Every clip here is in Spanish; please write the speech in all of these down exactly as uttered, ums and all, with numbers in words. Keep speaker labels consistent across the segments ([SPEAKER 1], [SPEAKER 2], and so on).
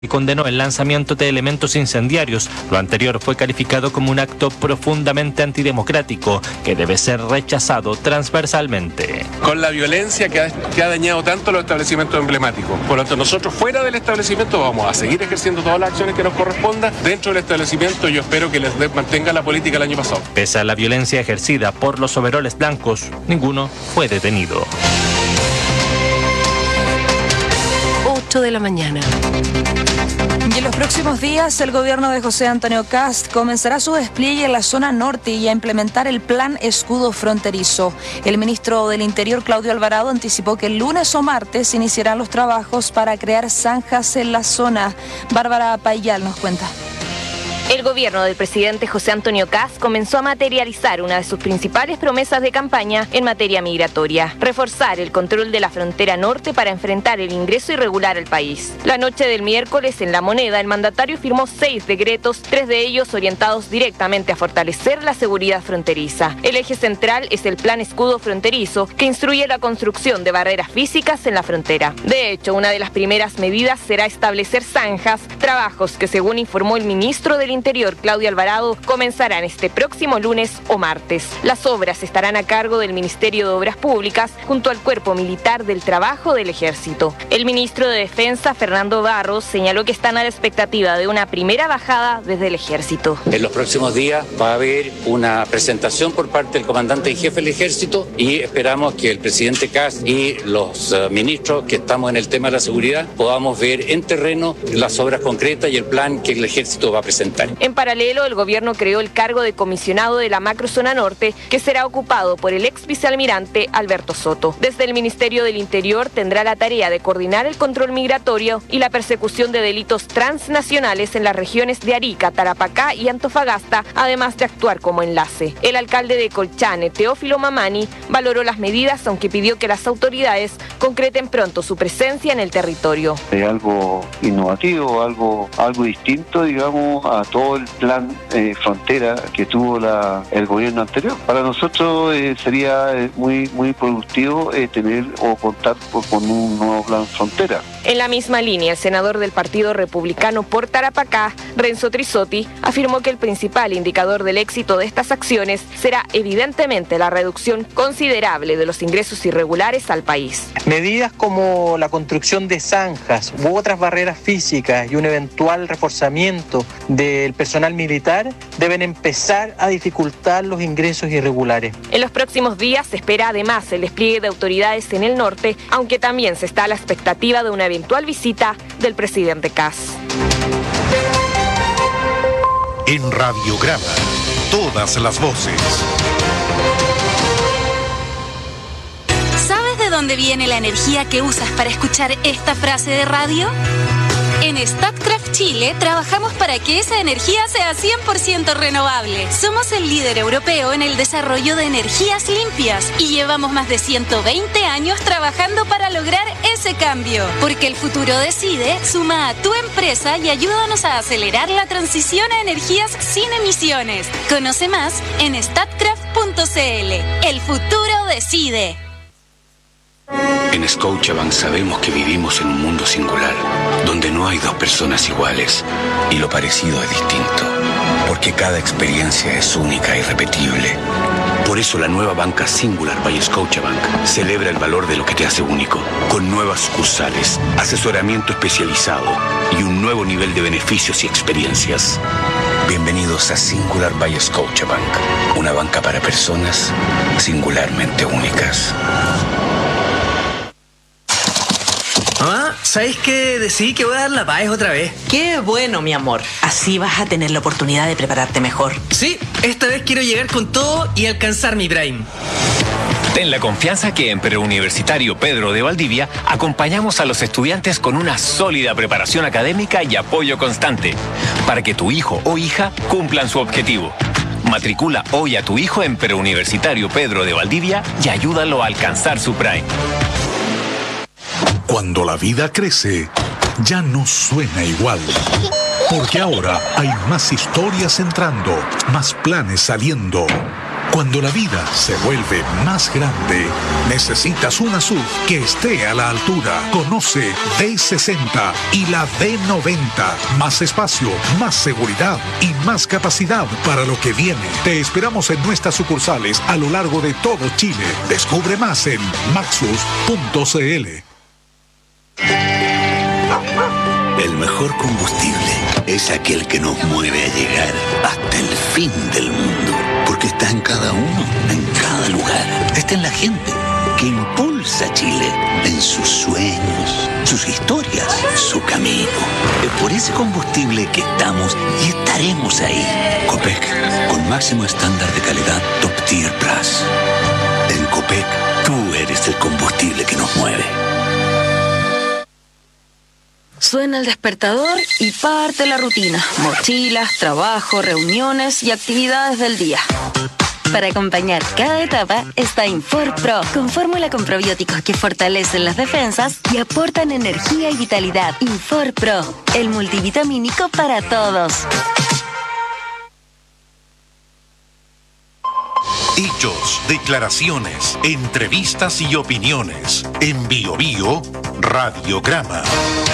[SPEAKER 1] y condenó el lanzamiento de elementos incendiarios. Lo anterior fue calificado como un acto profundamente antidemocrático que debe ser rechazado transversalmente.
[SPEAKER 2] Con la violencia que ha, que ha dañado tanto los establecimientos emblemáticos. Por lo tanto, nosotros fuera del establecimiento vamos a seguir ejerciendo todas las acciones que nos correspondan. Dentro del establecimiento yo espero que les mantenga la política del año pasado.
[SPEAKER 1] Pese a la violencia ejercida por los overoles blancos, ninguno fue detenido.
[SPEAKER 3] ocho de la mañana.
[SPEAKER 4] Y en los próximos días, el gobierno de José Antonio Kast comenzará su despliegue en la zona norte y a implementar el plan escudo fronterizo. El ministro del Interior, Claudio Alvarado, anticipó que el lunes o martes iniciarán los trabajos para crear zanjas en la zona. Bárbara Payal nos cuenta.
[SPEAKER 5] El gobierno del presidente José Antonio Kast comenzó a materializar una de sus principales promesas de campaña en materia migratoria: reforzar el control de la frontera norte para enfrentar el ingreso irregular al país. La noche del miércoles, en La Moneda, el mandatario firmó seis decretos, tres de ellos orientados directamente a fortalecer la seguridad fronteriza. El eje central es el plan escudo fronterizo, que instruye la construcción de barreras físicas en la frontera. De hecho, una de las primeras medidas será establecer zanjas, trabajos que, según informó el ministro del Interior, Claudio Alvarado, comenzarán este próximo lunes o martes. Las obras estarán a cargo del Ministerio de Obras Públicas junto al Cuerpo Militar del Trabajo del Ejército. El ministro de Defensa, Fernando Barros, señaló que están a la expectativa de una primera bajada desde el Ejército.
[SPEAKER 6] En los próximos días va a haber una presentación por parte del comandante en jefe del Ejército y esperamos que el presidente Kast y los uh, ministros que estamos en el tema de la seguridad podamos ver en terreno las obras concretas y el plan que el Ejército va a presentar.
[SPEAKER 5] En paralelo, el gobierno creó el cargo de comisionado de la macrozona norte, que será ocupado por el ex vicealmirante Alberto Soto. Desde el Ministerio del Interior tendrá la tarea de coordinar el control migratorio y la persecución de delitos transnacionales en las regiones de Arica, Tarapacá y Antofagasta, además de actuar como enlace. El alcalde de Colchane, Teófilo Mamani, valoró las medidas, aunque pidió que las autoridades concreten pronto su presencia en el territorio.
[SPEAKER 7] Es algo innovativo, algo, algo distinto, digamos, a todo el plan eh, frontera que tuvo la, el gobierno anterior. Para nosotros eh, sería eh, muy, muy productivo eh, tener o contar por, con un nuevo plan frontera.
[SPEAKER 5] En la misma línea, el senador del Partido Republicano por Tarapacá, Renzo Trisotti, afirmó que el principal indicador del éxito de estas acciones será evidentemente la reducción considerable de los ingresos irregulares al país.
[SPEAKER 8] Medidas como la construcción de zanjas u otras barreras físicas y un eventual reforzamiento del personal militar deben empezar a dificultar los ingresos irregulares.
[SPEAKER 5] En los próximos días se espera además el despliegue de autoridades en el norte, aunque también se está a la expectativa de una eventual visita del presidente Kast.
[SPEAKER 9] En Radiograma, todas las voces.
[SPEAKER 10] ¿Sabes de dónde viene la energía que usas para escuchar esta frase de radio? En Statkraft Chile trabajamos para que esa energía sea cien por ciento renovable. Somos el líder europeo en el desarrollo de energías limpias y llevamos más de ciento veinte años trabajando para lograr ese cambio. Porque el futuro decide, suma a tu empresa y ayúdanos a acelerar la transición a energías sin emisiones. Conoce más en statkraft punto c l. El futuro decide.
[SPEAKER 11] En Scotiabank sabemos que vivimos en un mundo singular, donde no hay dos personas iguales y lo parecido es distinto, porque cada experiencia es única e irrepetible. Por eso la nueva banca Singular by Scotiabank celebra el valor de lo que te hace único, con nuevas sucursales, asesoramiento especializado y un nuevo nivel de beneficios y experiencias. Bienvenidos a Singular by Scotiabank, una banca para personas singularmente únicas.
[SPEAKER 12] Mamá, ¿sabéis qué? Decidí que voy a dar la paz otra vez.
[SPEAKER 13] Qué bueno, mi amor. Así vas a tener la oportunidad de prepararte mejor.
[SPEAKER 12] Sí, esta vez quiero llegar con todo y alcanzar mi prime.
[SPEAKER 14] Ten la confianza que en Preuniversitario Pedro de Valdivia acompañamos a los estudiantes con una sólida preparación académica y apoyo constante para que tu hijo o hija cumplan su objetivo. Matricula hoy a tu hijo en Preuniversitario Pedro de Valdivia y ayúdalo a alcanzar su prime.
[SPEAKER 9] Cuando la vida crece, ya no suena igual. Porque ahora hay más historias entrando, más planes saliendo, Cuando la vida se vuelve más grande, necesitas una S U V que esté a la altura. Conoce D sesenta y la D noventa. Más espacio, más seguridad y más capacidad para lo que viene. Te esperamos en nuestras sucursales a lo largo de todo Chile. Descubre más en maxus punto c l.
[SPEAKER 11] El mejor combustible es aquel que nos mueve a llegar hasta el fin del mundo. Porque está en cada uno, en cada lugar. Está en la gente que impulsa a Chile en sus sueños, sus historias, su camino. Es por ese combustible que estamos y estaremos ahí. Copec, con máximo estándar de calidad Top Tier Plus. En Copec, tú eres el combustible que nos mueve.
[SPEAKER 4] Suena el despertador y parte la rutina. Mochilas, trabajo, reuniones y actividades del día.
[SPEAKER 15] Para acompañar cada etapa está Infor Pro, con fórmula con probióticos que fortalecen las defensas y aportan energía y vitalidad. Infor Pro, el multivitamínico para todos.
[SPEAKER 16] Hechos, declaraciones, entrevistas y opiniones. En Bio Bio, Radiograma.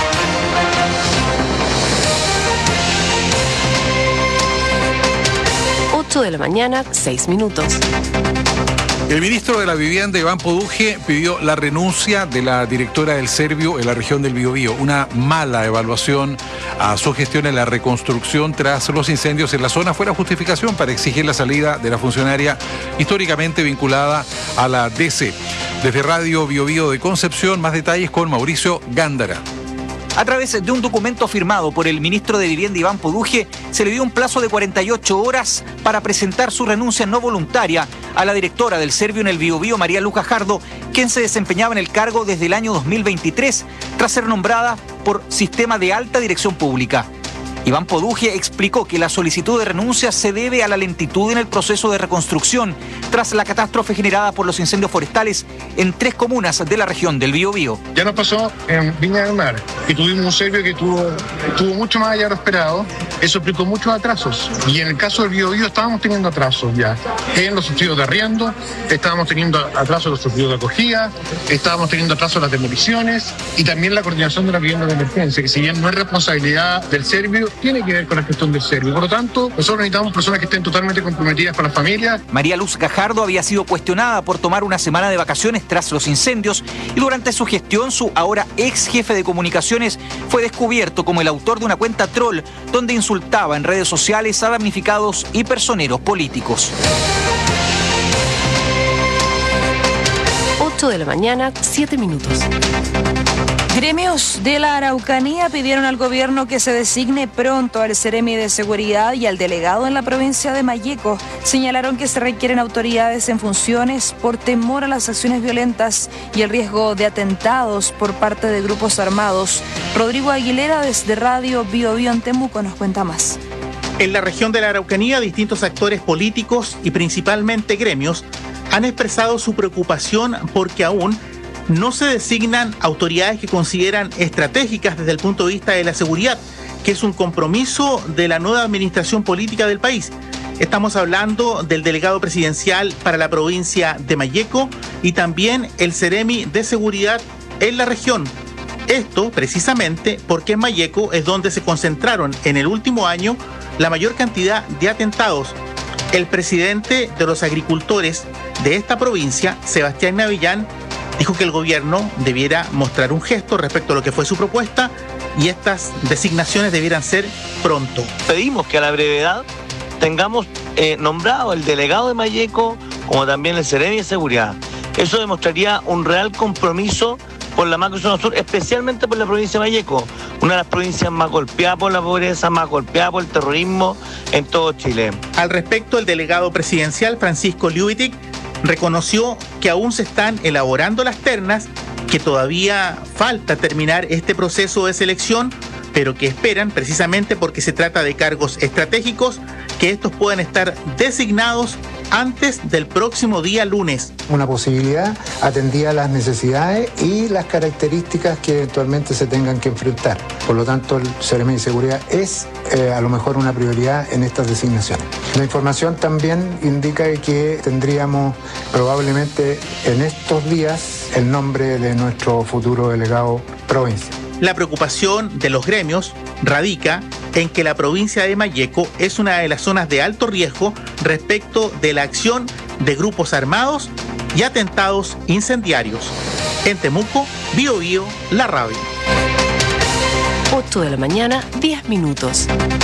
[SPEAKER 3] ocho de la mañana, seis minutos.
[SPEAKER 17] El ministro de la Vivienda, Iván Poduje, pidió la renuncia de la directora del Servio en la región del Biobío. Una mala evaluación a su gestión en la reconstrucción tras los incendios en la zona fue la justificación para exigir la salida de la funcionaria históricamente vinculada a la D C. Desde Radio Biobío de Concepción, más detalles con Mauricio Gándara.
[SPEAKER 18] A través de un documento firmado por el ministro de Vivienda, Iván Poduje, se le dio un plazo de cuarenta y ocho horas para presentar su renuncia no voluntaria a la directora del Servio en el Biobío, María Luz Gajardo, quien se desempeñaba en el cargo desde el año dos mil veintitrés, tras ser nombrada por Sistema de Alta Dirección Pública. Iván Poduje explicó que la solicitud de renuncia se debe a la lentitud en el proceso de reconstrucción tras la catástrofe generada por los incendios forestales en tres comunas de la región del Biobío.
[SPEAKER 19] Ya nos pasó en Viña del Mar, que tuvimos un Servio que tuvo, tuvo mucho más allá de lo esperado. Eso implicó muchos atrasos. Y en el caso del Biobío estábamos teniendo atrasos ya en los subsidios de arriendo, estábamos teniendo atrasos en los subsidios de acogida, estábamos teniendo atrasos en las demoliciones y también la coordinación de la vivienda de emergencia, que si bien no es responsabilidad del Servio, tiene que ver con la gestión del Servio. Por lo tanto, nosotros necesitamos personas que estén totalmente comprometidas con las familias.
[SPEAKER 18] María Luz Gajardo había sido cuestionada por tomar una semana de vacaciones tras los incendios y durante su gestión su ahora ex jefe de comunicaciones fue descubierto como el autor de una cuenta troll donde insultaba en redes sociales a damnificados y personeros políticos.
[SPEAKER 3] ocho de la mañana, siete minutos.
[SPEAKER 4] Gremios de la Araucanía pidieron al gobierno que se designe pronto al Seremi de Seguridad y al delegado en la provincia de Malleco. Señalaron que se requieren autoridades en funciones por temor a las acciones violentas y el riesgo de atentados por parte de grupos armados. Rodrigo Aguilera desde Radio Bio Bio en Temuco nos cuenta más.
[SPEAKER 20] En la región de la Araucanía, distintos actores políticos y principalmente gremios han expresado su preocupación porque aún no se designan autoridades que consideran estratégicas desde el punto de vista de la seguridad, que es un compromiso de la nueva administración política del país. Estamos hablando del delegado presidencial para la provincia de Malleco y también el Seremi de Seguridad en la región. Esto precisamente porque en Malleco es donde se concentraron en el último año la mayor cantidad de atentados. El presidente de los agricultores de esta provincia, Sebastián Navillán, dijo que el gobierno debiera mostrar un gesto respecto a lo que fue su propuesta y estas designaciones debieran ser pronto.
[SPEAKER 21] Pedimos que a la brevedad tengamos eh, nombrado el delegado de Malleco como también el Seremi de Seguridad. Eso demostraría un real compromiso por la macrozona sur, especialmente por la provincia de Malleco, una de las provincias más golpeadas por la pobreza, más golpeada por el terrorismo en todo Chile.
[SPEAKER 20] Al respecto, el delegado presidencial Francisco Liubitic reconoció que aún se están elaborando las ternas, que todavía falta terminar este proceso de selección, pero que esperan, precisamente porque se trata de cargos estratégicos, que estos puedan estar designados antes del próximo día lunes.
[SPEAKER 2] Una posibilidad atendía a las necesidades y las características que eventualmente se tengan que enfrentar. Por lo tanto, el Seremi de Seguridad es eh, a lo mejor una prioridad en estas designaciones. La información también indica que tendríamos probablemente en estos días el nombre de nuestro futuro delegado provincia.
[SPEAKER 20] La preocupación de los gremios radica en que la provincia de Malleco es una de las zonas de alto riesgo respecto de la acción de grupos armados y atentados incendiarios. En Temuco, Bío Bío, La Radio.
[SPEAKER 3] ocho de la mañana, diez minutos.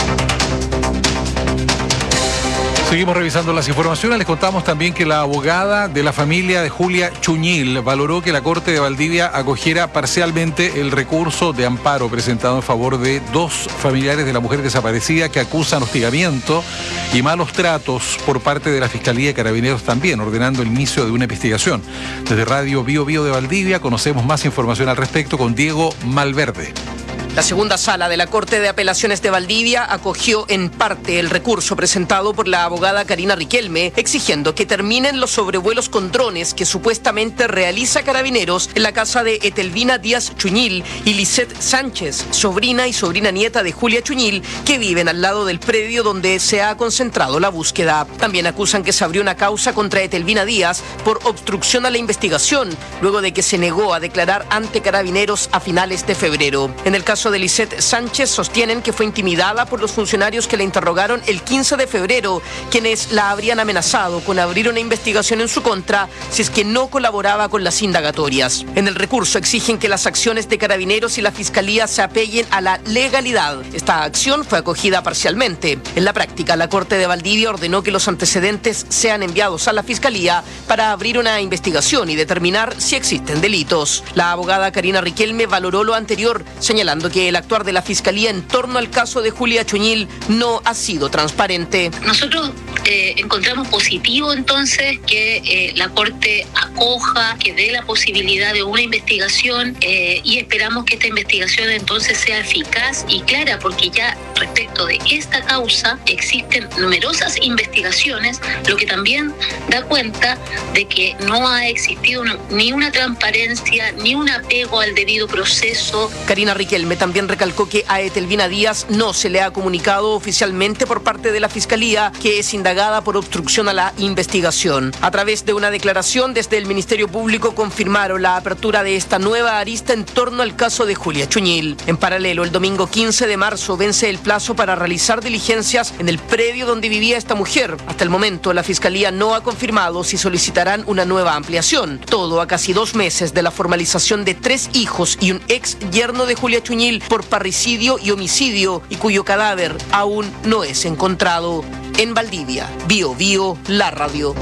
[SPEAKER 17] Seguimos revisando las informaciones. Les contamos también que la abogada de la familia de Julia Chuñil valoró que la Corte de Valdivia acogiera parcialmente el recurso de amparo presentado en favor de dos familiares de la mujer desaparecida que acusan hostigamiento y malos tratos por parte de la Fiscalía de Carabineros también, ordenando el inicio de una investigación. Desde Radio Bío Bío de Valdivia conocemos más información al respecto con Diego Malverde.
[SPEAKER 22] La segunda sala de la Corte de Apelaciones de Valdivia acogió en parte el recurso presentado por la abogada Karina Riquelme, exigiendo que terminen los sobrevuelos con drones que supuestamente realiza Carabineros en la casa de Etelvina Díaz Chuñil y Lisette Sánchez, sobrina y sobrina nieta de Julia Chuñil, que viven al lado del predio donde se ha concentrado la búsqueda. También acusan que se abrió una causa contra Etelvina Díaz por obstrucción a la investigación, luego de que se negó a declarar ante Carabineros a finales de febrero. En el caso de Lisette Sánchez, sostienen que fue intimidada por los funcionarios que la interrogaron el quince de febrero, quienes la habrían amenazado con abrir una investigación en su contra si es que no colaboraba con las indagatorias. En el recurso exigen que las acciones de Carabineros y la Fiscalía se apeguen a la legalidad. Esta acción fue acogida parcialmente. En la práctica, la Corte de Valdivia ordenó que los antecedentes sean enviados a la Fiscalía para abrir una investigación y determinar si existen delitos. La abogada Karina Riquelme valoró lo anterior, señalando que el actuar de la Fiscalía en torno al caso de Julia Chuñil no ha sido transparente.
[SPEAKER 23] Nosotros eh, encontramos positivo entonces que eh, la Corte acoja, que dé la posibilidad de una investigación eh, y esperamos que esta investigación entonces sea eficaz y clara, porque ya respecto de esta causa existen numerosas investigaciones, lo que también da cuenta de que no ha existido una, ni una transparencia ni un apego al debido proceso.
[SPEAKER 22] Karina Riquelme también recalcó que a Etelvina Díaz no se le ha comunicado oficialmente por parte de la Fiscalía que es indagada por obstrucción a la investigación. A través de una declaración desde el Ministerio Público confirmaron la apertura de esta nueva arista en torno al caso de Julia Chuñil. En paralelo, el domingo quince de marzo vence el plazo para realizar diligencias en el predio donde vivía esta mujer. Hasta el momento, la Fiscalía no ha confirmado si solicitarán una nueva ampliación. Todo a casi dos meses de la formalización de tres hijos y un ex yerno de Julia Chuñil por parricidio y homicidio, y cuyo cadáver aún no es encontrado. En Valdivia, Bío Bío, La Radio.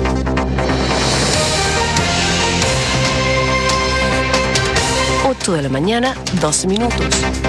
[SPEAKER 3] ocho de la mañana, doce minutos.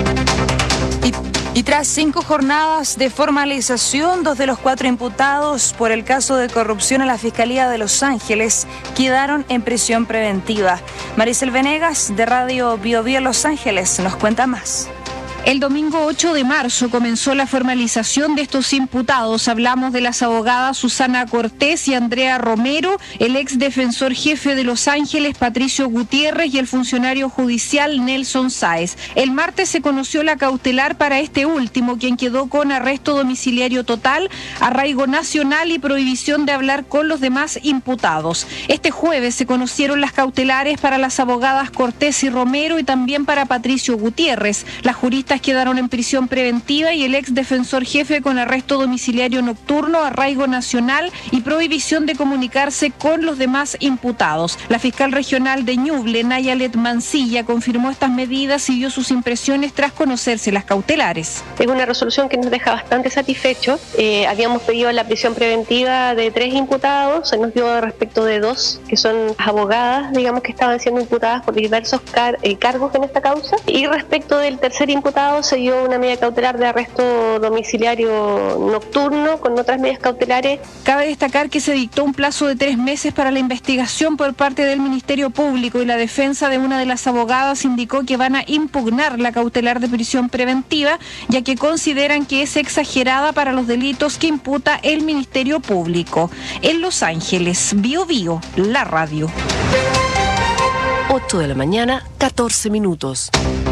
[SPEAKER 4] Y, y tras cinco jornadas de formalización, dos de los cuatro imputados por el caso de corrupción en la Fiscalía de Los Ángeles quedaron en prisión preventiva. Maricel Venegas, de Radio Bío Bío Los Ángeles, nos cuenta más.
[SPEAKER 24] El domingo ocho de marzo comenzó la formalización de estos imputados. Hablamos de las abogadas Susana Cortés y Andrea Romero, el ex defensor jefe de Los Ángeles, Patricio Gutiérrez, y el funcionario judicial Nelson Sáez. El martes se conoció la cautelar para este último, quien quedó con arresto domiciliario total, arraigo nacional y prohibición de hablar con los demás imputados. Este jueves se conocieron las cautelares para las abogadas Cortés y Romero y también para Patricio Gutiérrez. Las juristas quedaron en prisión preventiva y el ex defensor jefe con arresto domiciliario nocturno, arraigo nacional y prohibición de comunicarse con los demás imputados. La fiscal regional de Ñuble, Nayalet Mancilla, confirmó estas medidas y dio sus impresiones tras conocerse las cautelares.
[SPEAKER 25] Es una resolución que nos deja bastante satisfechos. Eh, habíamos pedido la prisión preventiva de tres imputados, se nos dio respecto de dos, que son las abogadas, digamos, que estaban siendo imputadas por diversos car- eh, cargos en esta causa, y respecto del tercer imputado imputados se dio una medida cautelar de arresto domiciliario nocturno con otras medidas cautelares.
[SPEAKER 24] Cabe destacar que se dictó un plazo de tres meses para la investigación por parte del Ministerio Público y la defensa de una de las abogadas indicó que van a impugnar la cautelar de prisión preventiva, ya que consideran que es exagerada para los delitos que imputa el Ministerio Público. En Los Ángeles, Bio Bio, la radio.
[SPEAKER 3] ocho de la mañana, catorce minutos.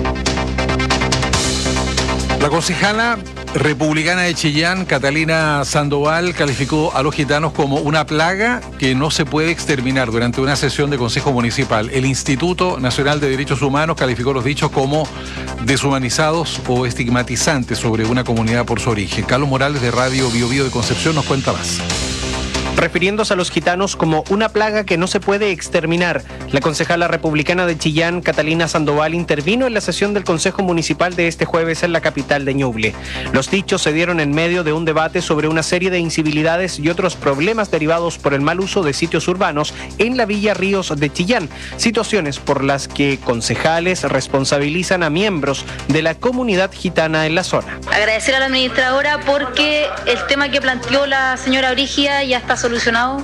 [SPEAKER 17] La concejala republicana de Chillán, Catalina Sandoval, calificó a los gitanos como una plaga que no se puede exterminar durante una sesión de Consejo Municipal. El Instituto Nacional de Derechos Humanos calificó los dichos como deshumanizados o estigmatizantes sobre una comunidad por su origen. Carlos Morales de Radio Bio Bio de Concepción nos cuenta más.
[SPEAKER 1] Refiriéndose a los gitanos como una plaga que no se puede exterminar, la concejala republicana de Chillán, Catalina Sandoval, intervino en la sesión del Consejo Municipal de este jueves en la capital de Ñuble. Los dichos se dieron en medio de un debate sobre una serie de incivilidades y otros problemas derivados por el mal uso de sitios urbanos en la Villa Ríos de Chillán, situaciones por las que concejales responsabilizan a miembros de la comunidad gitana en la zona.
[SPEAKER 5] Agradecer a la administradora porque el tema que planteó la señora Brígida ya está solucionado.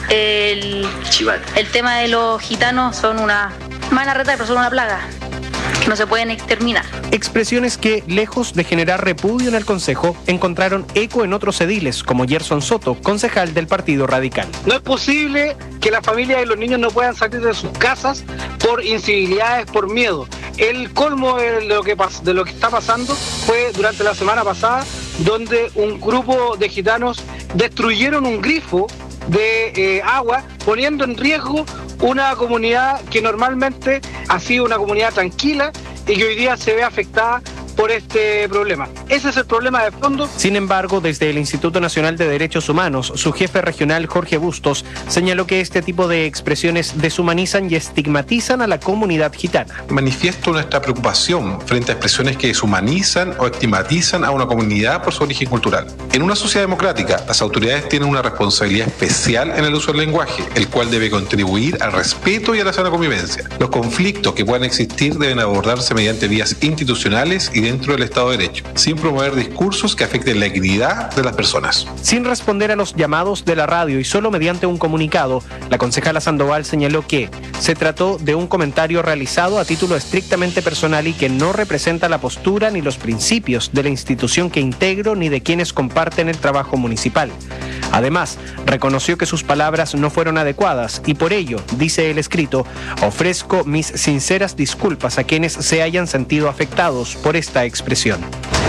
[SPEAKER 5] El, el tema de los gitanos son una mala reta, pero son una plaga que no se pueden exterminar.
[SPEAKER 1] Expresiones que, lejos de generar repudio en el Consejo, encontraron eco en otros ediles, como Gerson Soto, concejal del Partido Radical.
[SPEAKER 6] No es posible que las familias y los niños no puedan salir de sus casas por incivilidades, por miedo. El colmo de lo que, pas- de lo que está pasando fue durante la semana pasada, donde un grupo de gitanos destruyeron un grifo de eh, agua, poniendo en riesgo una comunidad que normalmente ha sido una comunidad tranquila y que hoy día se ve afectada por este problema. Ese es el problema de fondo.
[SPEAKER 1] Sin embargo, desde el Instituto Nacional de Derechos Humanos, su jefe regional, Jorge Bustos, señaló que este tipo de expresiones deshumanizan y estigmatizan a la comunidad gitana.
[SPEAKER 7] Manifiesto nuestra preocupación frente a expresiones que deshumanizan o estigmatizan a una comunidad por su origen cultural. En una sociedad democrática, las autoridades tienen una responsabilidad especial en el uso del lenguaje, el cual debe contribuir al respeto y a la sana convivencia. Los conflictos que puedan existir deben abordarse mediante vías institucionales y dentro del Estado de Derecho, sin promover discursos que afecten la dignidad de las personas.
[SPEAKER 1] Sin responder a los llamados de la radio y solo mediante un comunicado, la concejala Sandoval señaló que se trató de un comentario realizado a título estrictamente personal y que no representa la postura ni los principios de la institución que integro ni de quienes comparten el trabajo municipal. Además, reconoció que sus palabras no fueron adecuadas y por ello, dice el escrito, ofrezco mis sinceras disculpas a quienes se hayan sentido afectados por esta expresión.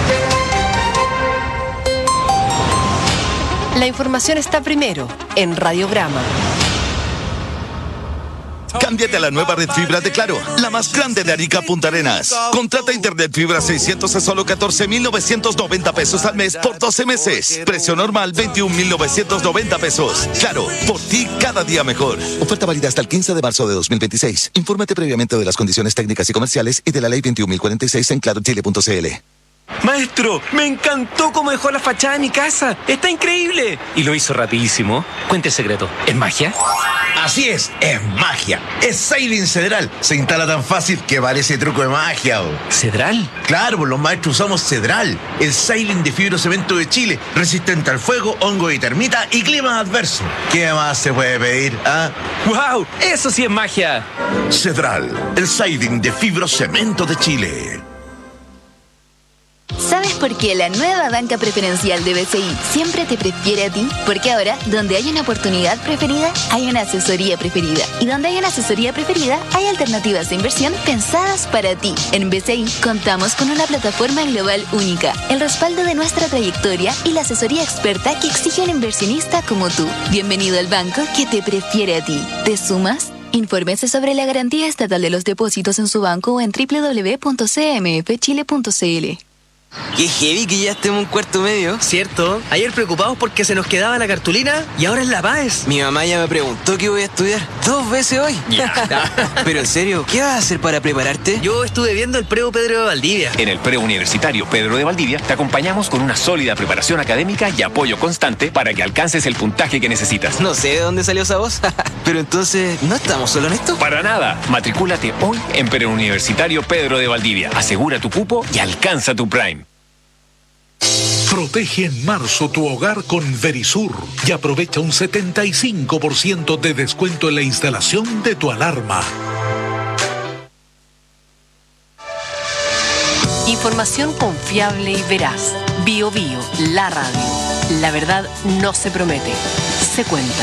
[SPEAKER 3] La información está primero en Radiograma.
[SPEAKER 8] Cámbiate a la nueva red fibra de Claro, la más grande de Arica Punta Arenas. Contrata internet fibra seiscientos a solo catorce mil novecientos noventa pesos al mes por doce meses. Precio normal veintiún mil novecientos noventa pesos. Claro, por ti cada día mejor. Oferta válida hasta el quince de marzo de dos mil veintiséis. Infórmate previamente de las condiciones técnicas y comerciales y de la ley veintiún mil cuarenta y seis en claro chile punto c l.
[SPEAKER 12] Maestro, me encantó cómo dejó la fachada de mi casa. Está increíble. Y lo hizo rapidísimo. Cuente el secreto. ¿Es magia?
[SPEAKER 26] Así es, es magia. Es Siding Cedral. Se instala tan fácil que parece truco de magia. ¿O?
[SPEAKER 12] ¿Cedral?
[SPEAKER 26] Claro, pues los maestros usamos Cedral, el Siding de fibrocemento de Chile, resistente al fuego, hongo y termita y clima adverso. ¿Qué más se puede pedir? ¿Ah?
[SPEAKER 12] ¡Wow! Eso sí es magia.
[SPEAKER 26] Cedral, el Siding de fibrocemento de Chile.
[SPEAKER 27] ¿Sabes por qué la nueva banca preferencial de B C I siempre te prefiere a ti? Porque ahora, donde hay una oportunidad preferida, hay una asesoría preferida. Y donde hay una asesoría preferida, hay alternativas de inversión pensadas para ti. En B C I contamos con una plataforma global única, el respaldo de nuestra trayectoria y la asesoría experta que exige un inversionista como tú. Bienvenido al banco que te prefiere a ti. ¿Te sumas? Infórmese sobre la garantía estatal de los depósitos en su banco o en doble u doble u doble u punto c m f chile punto c l.
[SPEAKER 12] Qué heavy que ya estemos en cuarto medio. Cierto. Ayer preocupados porque se nos quedaba la cartulina y ahora es la Páez.
[SPEAKER 28] Mi mamá ya me preguntó qué voy a estudiar dos veces hoy.
[SPEAKER 12] Yeah.
[SPEAKER 28] Pero en serio, ¿qué vas a hacer para prepararte?
[SPEAKER 12] Yo estuve viendo el Preu Pedro de Valdivia.
[SPEAKER 14] En el Preuniversitario Pedro de Valdivia te acompañamos con una sólida preparación académica y apoyo constante para que alcances el puntaje que necesitas.
[SPEAKER 28] No sé de dónde salió esa voz. Pero entonces, ¿no estamos solo en esto?
[SPEAKER 14] Para nada. Matricúlate hoy en Preuniversitario Pedro de Valdivia. Asegura tu cupo y alcanza tu Prime.
[SPEAKER 9] Protege en marzo tu hogar con Verisur y aprovecha un setenta y cinco por ciento de descuento en la instalación de tu alarma.
[SPEAKER 3] Información confiable y veraz. Bio Bio, la radio. La verdad no se promete, se cuenta.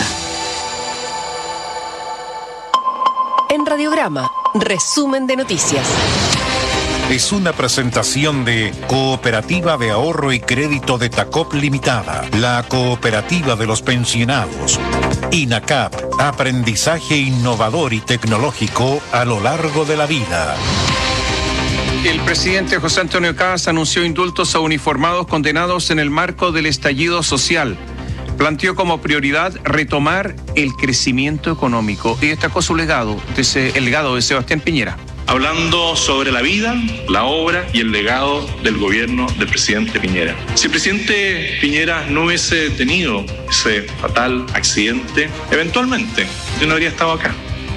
[SPEAKER 3] En Radiograma, resumen de noticias.
[SPEAKER 10] Es una presentación de Cooperativa de Ahorro y Crédito de Tacop Limitada, la cooperativa de los pensionados. INACAP, aprendizaje innovador y tecnológico a lo largo de la vida.
[SPEAKER 11] El presidente José Antonio Kast anunció indultos a uniformados condenados en el marco del estallido social. Planteó como prioridad retomar el crecimiento económico y destacó su legado, el legado de Sebastián Piñera.
[SPEAKER 13] Hablando sobre la vida, la obra y el legado del gobierno del presidente Piñera. Si el presidente Piñera no hubiese tenido ese fatal accidente, eventualmente yo no habría estado acá.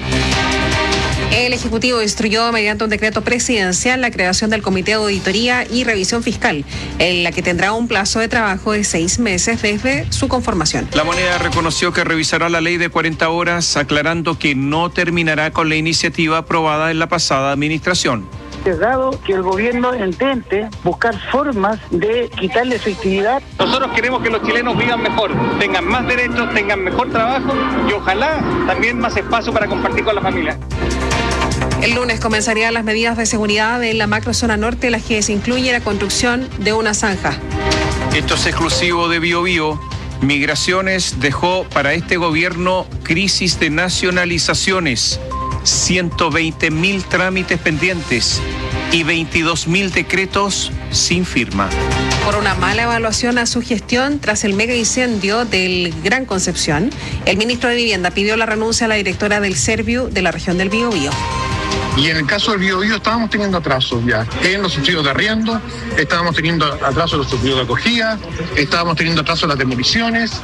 [SPEAKER 15] El Ejecutivo instruyó mediante un decreto presidencial la creación del Comité de Auditoría y Revisión Fiscal, en la que tendrá un plazo de trabajo de seis meses desde su conformación.
[SPEAKER 11] La Moneda reconoció que revisará la ley de cuarenta horas, aclarando que no terminará con la iniciativa aprobada en la pasada administración.
[SPEAKER 16] Es dado que el gobierno intente buscar formas de quitarle efectividad.
[SPEAKER 6] Nosotros queremos que los chilenos vivan mejor, tengan más derechos, tengan mejor trabajo y ojalá también más espacio para compartir con la familia.
[SPEAKER 15] El lunes comenzarían las medidas de seguridad en la macrozona norte, las que se incluye la construcción de una zanja.
[SPEAKER 11] Esto es exclusivo de Bio Bio. Migraciones dejó para este gobierno crisis de nacionalizaciones, ciento veinte mil trámites pendientes y veintidós mil decretos sin firma.
[SPEAKER 15] Por una mala evaluación a su gestión tras el mega incendio del Gran Concepción, el ministro de Vivienda pidió la renuncia a la directora del Serviu de la región del Biobío.
[SPEAKER 18] Y en el caso del Biobío estábamos teniendo atrasos ya en los subsidios de arriendo, estábamos teniendo atrasos en los subsidios de acogida, estábamos teniendo atrasos en las demoliciones.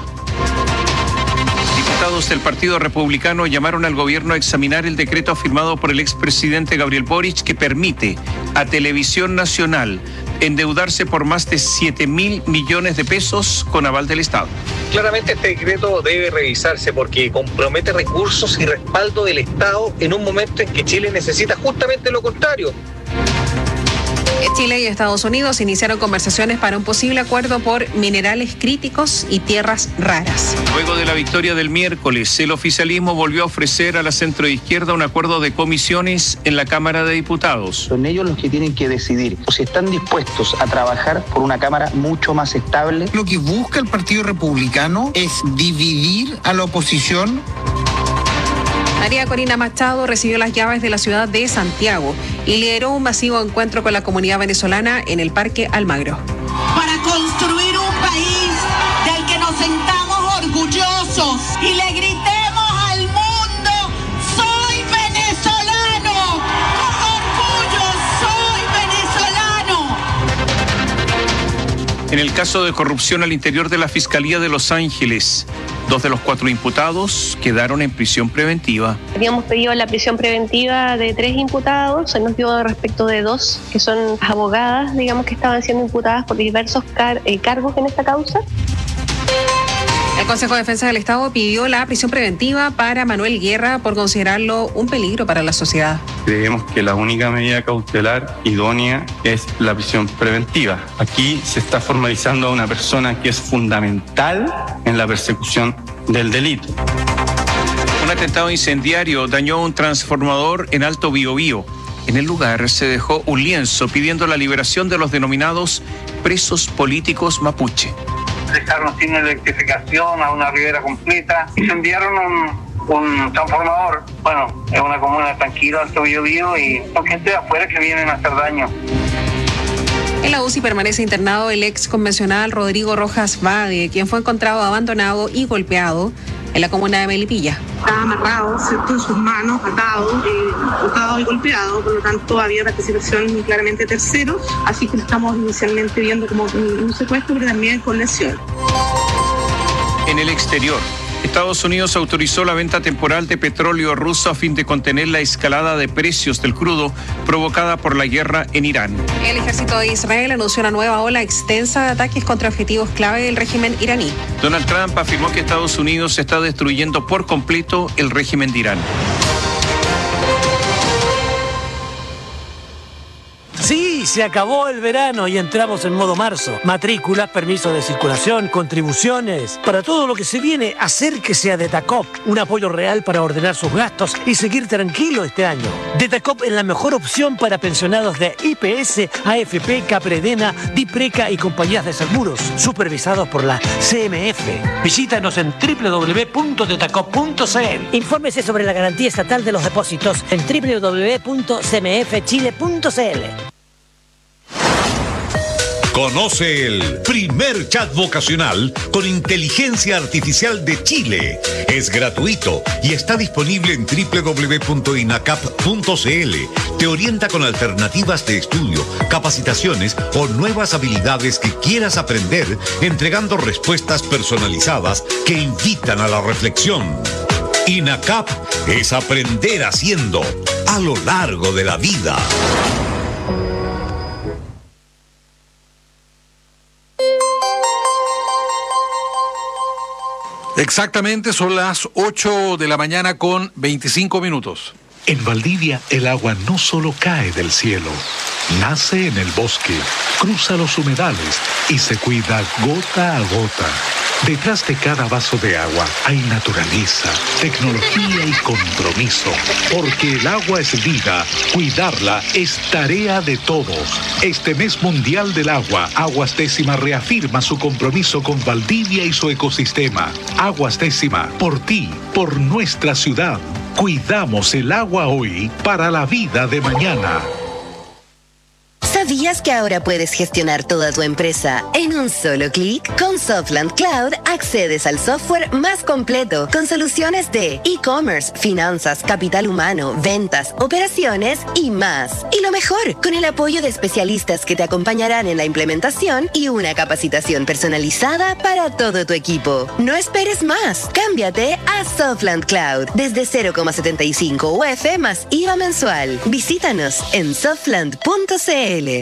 [SPEAKER 11] Diputados del Partido Republicano llamaron al gobierno a examinar el decreto firmado por el expresidente Gabriel Boric que permite a Televisión Nacional endeudarse por más de siete mil millones de pesos con aval del Estado.
[SPEAKER 19] Claramente este decreto debe revisarse porque compromete recursos y respaldo del Estado en un momento en que Chile necesita justamente lo contrario.
[SPEAKER 15] Chile y Estados Unidos iniciaron conversaciones para un posible acuerdo por minerales críticos y tierras raras.
[SPEAKER 11] Luego de la victoria del miércoles, el oficialismo volvió a ofrecer a la centroizquierda un acuerdo de comisiones en la Cámara de Diputados.
[SPEAKER 29] Son ellos los que tienen que decidir si están dispuestos a trabajar por una Cámara mucho más estable.
[SPEAKER 30] Lo que busca el Partido Republicano es dividir a la oposición.
[SPEAKER 15] María Corina Machado recibió las llaves de la ciudad de Santiago y lideró un masivo encuentro con la comunidad venezolana en el Parque Almagro.
[SPEAKER 31] Para construir un país del que nos sentamos orgullosos y le gritemos al mundo, ¡soy venezolano! ¡Con orgullo, soy venezolano!
[SPEAKER 11] En el caso de corrupción al interior de la Fiscalía de Los Ángeles, dos de los cuatro imputados quedaron en prisión preventiva.
[SPEAKER 25] Habíamos pedido la prisión preventiva de tres imputados, se nos dio respecto de dos, que son abogadas, digamos, que estaban siendo imputadas por diversos car- eh, cargos en esta causa.
[SPEAKER 15] El Consejo de Defensa del Estado pidió la prisión preventiva para Manuel Guerra por considerarlo un peligro para la sociedad.
[SPEAKER 32] Creemos que la única medida cautelar idónea es la prisión preventiva. Aquí se está formalizando a una persona que es fundamental en la persecución del delito.
[SPEAKER 11] Un atentado incendiario dañó un transformador en Alto Biobío. En el lugar se dejó un lienzo pidiendo la liberación de los denominados presos políticos mapuche.
[SPEAKER 16] Dejaron sin electrificación a una ribera completa. Incendiaron un, un transformador. Bueno, es una comuna tranquila, Alto Biobío, y son gente de afuera que vienen a hacer daño.
[SPEAKER 15] En la U C I permanece internado el ex convencional Rodrigo Rojas Bade, quien fue encontrado abandonado y golpeado en la comuna de Melipilla.
[SPEAKER 33] Estaba amarrado, ¿cierto?, en sus manos, atado, eh, atado y golpeado, por lo tanto había participación claramente de terceros, así que lo estamos inicialmente viendo como un secuestro, pero también con lesión.
[SPEAKER 11] En el exterior, Estados Unidos autorizó la venta temporal de petróleo ruso a fin de contener la escalada de precios del crudo provocada por la guerra en Irán.
[SPEAKER 15] El ejército de Israel anunció una nueva ola extensa de ataques contra objetivos clave del régimen iraní.
[SPEAKER 11] Donald Trump afirmó que Estados Unidos está destruyendo por completo el régimen de Irán.
[SPEAKER 1] Sí, se acabó el verano y entramos en modo marzo. Matrículas, permisos de circulación, contribuciones. Para todo lo que se viene, acérquese a Detacop. Un apoyo real para ordenar sus gastos y seguir tranquilo este año. Detacop es la mejor opción para pensionados de I P S, A F P, Capredena, Dipreca y compañías de seguros, supervisados por la C M F. Visítanos en doble u doble u doble u punto detacop punto c l.
[SPEAKER 2] Infórmese sobre la garantía estatal de los depósitos en doble u doble u doble u punto c m f chile punto c l.
[SPEAKER 4] Conoce el primer chat vocacional con inteligencia artificial de Chile. Es gratuito y está disponible en doble u doble u doble u punto inacap punto c l. Te orienta con alternativas de estudio, capacitaciones o nuevas habilidades que quieras aprender, entregando respuestas personalizadas que invitan a la reflexión. INACAP es aprender haciendo a lo largo de la vida.
[SPEAKER 5] Exactamente, son las ocho de la mañana con veinticinco minutos.
[SPEAKER 9] En Valdivia, el agua no solo cae del cielo, nace en el bosque, cruza los humedales y se cuida gota a gota. Detrás de cada vaso de agua hay naturaleza, tecnología y compromiso. Porque el agua es vida, cuidarla es tarea de todos. Este mes mundial del agua, Aguas Décima reafirma su compromiso con Valdivia y su ecosistema. Aguas Décima, por ti, por nuestra ciudad. Cuidamos el agua hoy para la vida de mañana.
[SPEAKER 7] ¿Sabías que ahora puedes gestionar toda tu empresa en un solo clic? Con Softland Cloud accedes al software más completo con soluciones de e-commerce, finanzas, capital humano, ventas, operaciones y más. Y lo mejor, con el apoyo de especialistas que te acompañarán en la implementación y una capacitación personalizada para todo tu equipo. No esperes más. Cámbiate a Softland Cloud desde cero coma setenta y cinco U F más I V A mensual. Visítanos en softland punto c l.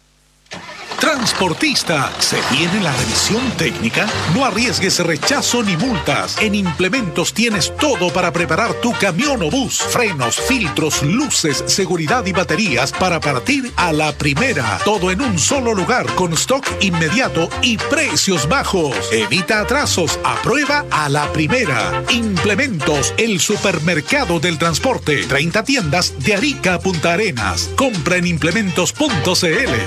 [SPEAKER 9] Transportista, ¿se viene la revisión técnica? No arriesgues rechazo ni multas. En Implementos tienes todo para preparar tu camión o bus. Frenos, filtros, luces, seguridad y baterías para partir a la primera. Todo en un solo lugar con stock inmediato y precios bajos. Evita atrasos, aprueba a la primera. Implementos, el supermercado del transporte. treinta tiendas de Arica a Punta Arenas. Compra en implementos punto c l.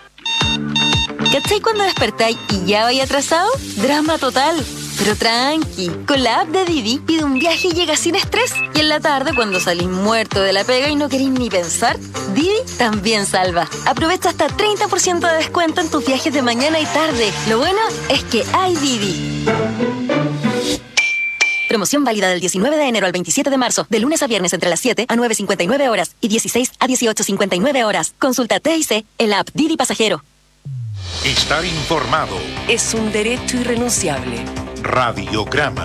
[SPEAKER 8] ¿Cachai cuando despertáis y ya vais atrasado? Drama total. Pero tranqui, con la app de Didi pide un viaje y llega sin estrés. Y en la tarde, cuando salís muerto de la pega y no queréis ni pensar, Didi también salva. Aprovecha hasta treinta por ciento de descuento en tus viajes de mañana y tarde. Lo bueno es que hay Didi. Promoción válida del diecinueve de enero al veintisiete de marzo, de lunes a viernes entre las siete a nueve cincuenta y nueve horas y dieciséis a dieciocho cincuenta y nueve horas. Consulta T I C en la app Didi Pasajero.
[SPEAKER 10] Estar informado
[SPEAKER 3] es un derecho irrenunciable.
[SPEAKER 10] Radiograma.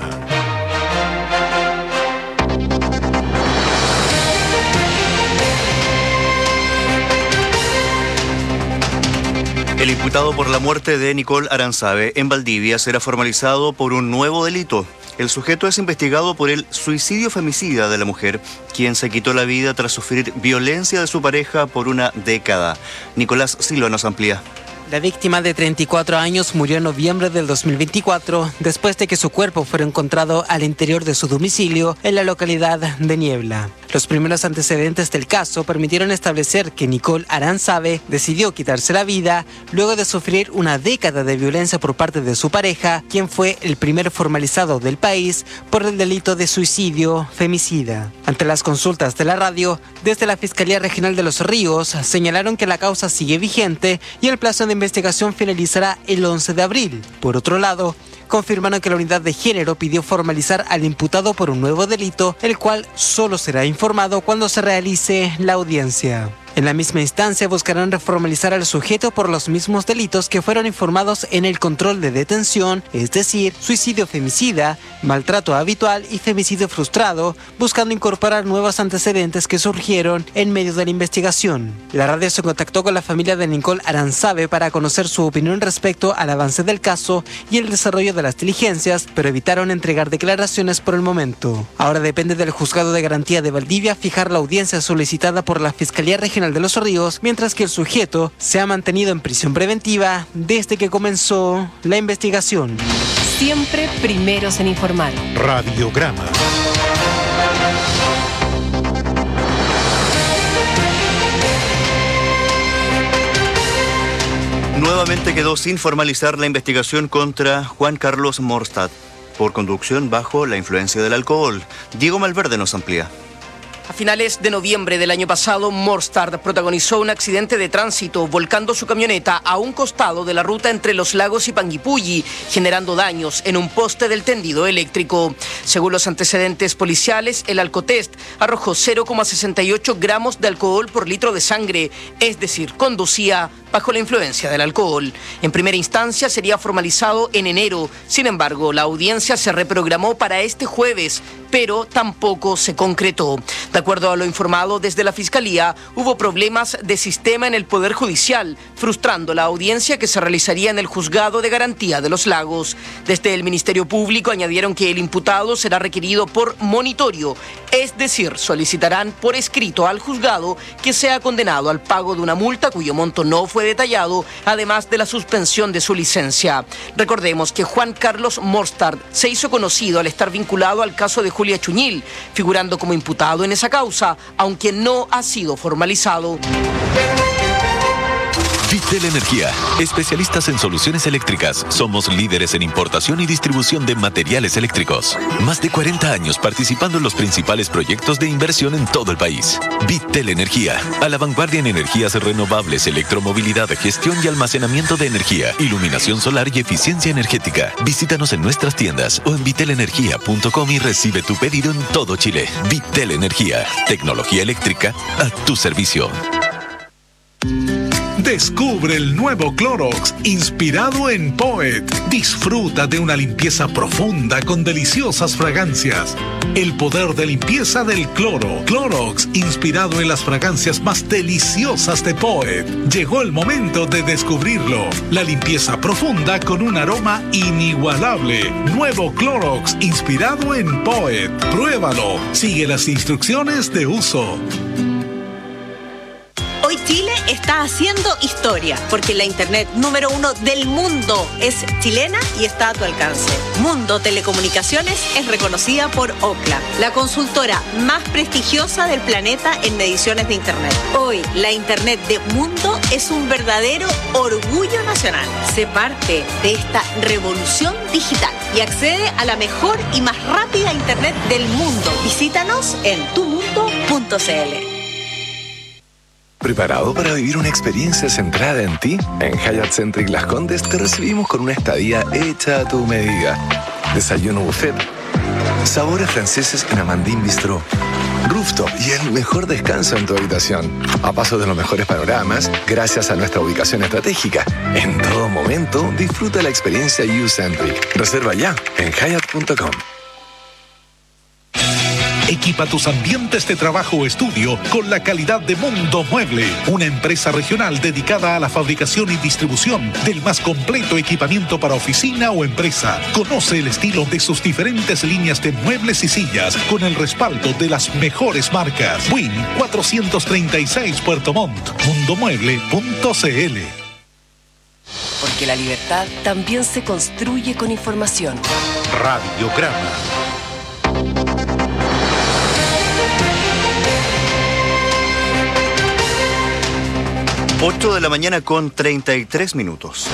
[SPEAKER 17] El imputado por la muerte de Nicole Aranzave en Valdivia será formalizado por un nuevo delito. El sujeto es investigado por el suicidio femicida de la mujer, quien se quitó la vida tras sufrir violencia de su pareja por una década. Nicolás Silva nos amplía.
[SPEAKER 20] La víctima de treinta y cuatro años murió en noviembre del dos mil veinticuatro después de que su cuerpo fuera encontrado al interior de su domicilio en la localidad de Niebla. Los primeros antecedentes del caso permitieron establecer que Nicole Aranzave decidió quitarse la vida luego de sufrir una década de violencia por parte de su pareja, quien fue el primer formalizado del país por el delito de suicidio femicida. Ante las consultas de la radio, desde la Fiscalía Regional de Los Ríos señalaron que la causa sigue vigente y el plazo de investigación finalizará el once de abril. Por otro lado, confirmaron que la unidad de género pidió formalizar al imputado por un nuevo delito, el cual solo será informado cuando se realice la audiencia. En la misma instancia buscarán reformalizar al sujeto por los mismos delitos que fueron informados en el control de detención, es decir, suicidio femicida, maltrato habitual y femicidio frustrado, buscando incorporar nuevos antecedentes que surgieron en medio de la investigación. La radio se contactó con la familia de Nicole Aranzave para conocer su opinión respecto al avance del caso y el desarrollo de las diligencias, pero evitaron entregar declaraciones por el momento. Ahora depende del Juzgado de Garantía de Valdivia fijar la audiencia solicitada por la Fiscalía Regional de Los Ríos, mientras que el sujeto se ha mantenido en prisión preventiva desde que comenzó la investigación.
[SPEAKER 3] Siempre primeros en informar.
[SPEAKER 10] Radiograma.
[SPEAKER 17] Nuevamente quedó sin formalizar la investigación contra Juan Carlos Morstad por conducción bajo la influencia del alcohol. Diego Malverde nos amplía.
[SPEAKER 6] A finales de noviembre del año pasado, Morstad protagonizó un accidente de tránsito volcando su camioneta a un costado de la ruta entre Los Lagos y Panguipulli, generando daños en un poste del tendido eléctrico. Según los antecedentes policiales, el alcotest arrojó cero coma sesenta y ocho gramos de alcohol por litro de sangre, es decir, conducía bajo la influencia del alcohol. En primera instancia sería formalizado en enero, sin embargo, la audiencia se reprogramó para este jueves, pero tampoco se concretó. De acuerdo a lo informado desde la Fiscalía, hubo problemas de sistema en el Poder Judicial, frustrando la audiencia que se realizaría en el Juzgado de Garantía de Los Lagos. Desde el Ministerio Público añadieron que el imputado será requerido por monitorio, es decir, solicitarán por escrito al juzgado que sea condenado al pago de una multa cuyo monto no fue detallado, además de la suspensión de su licencia. Recordemos que Juan Carlos Morstad se hizo conocido al estar vinculado al caso de Julia Chuñil, figurando como imputado en esa causa, aunque no ha sido formalizado.
[SPEAKER 12] Vitel Energía, especialistas en soluciones eléctricas. Somos líderes en importación y distribución de materiales eléctricos. Más de cuarenta años participando en los principales proyectos de inversión en todo el país. Vitel Energía, a la vanguardia en energías renovables, electromovilidad, gestión y almacenamiento de energía, iluminación solar y eficiencia energética. Visítanos en nuestras tiendas o en vitel energía punto com y recibe tu pedido en todo Chile. Vitel Energía, tecnología eléctrica a tu servicio.
[SPEAKER 9] Descubre el nuevo Clorox, inspirado en Poet. Disfruta de una limpieza profunda con deliciosas fragancias. El poder de limpieza del cloro. Clorox, inspirado en las fragancias más deliciosas de Poet. Llegó el momento de descubrirlo. La limpieza profunda con un aroma inigualable. Nuevo Clorox, inspirado en Poet. Pruébalo. Sigue las instrucciones de uso.
[SPEAKER 13] Hoy Chile está haciendo historia, porque la internet número uno del mundo es chilena y está a tu alcance. Mundo Telecomunicaciones es reconocida por Ookla, la consultora más prestigiosa del planeta en mediciones de internet. Hoy, la internet de Mundo es un verdadero orgullo nacional. Sé parte de esta revolución digital y accede a la mejor y más rápida internet del mundo. Visítanos en tu mundo punto c l.
[SPEAKER 14] ¿Preparado para vivir una experiencia centrada en ti? En Hyatt Centric Las Condes te recibimos con una estadía hecha a tu medida. Desayuno buffet, sabores franceses en Amandine Bistro, rooftop y el mejor descanso en tu habitación. A paso de los mejores panoramas, gracias a nuestra ubicación estratégica. En todo momento, disfruta la experiencia U-Centric. Reserva ya en hyatt punto com.
[SPEAKER 9] Equipa tus ambientes de trabajo o estudio con la calidad de Mundo Mueble, una empresa regional dedicada a la fabricación y distribución del más completo equipamiento para oficina o empresa. Conoce el estilo de sus diferentes líneas de muebles y sillas con el respaldo de las mejores marcas. Win cuatrocientos treinta y seis Puerto Montt, mundo mueble punto c l.
[SPEAKER 3] Porque la libertad también se construye con información.
[SPEAKER 10] Radiograma.
[SPEAKER 17] ocho de la mañana con treinta y tres minutos.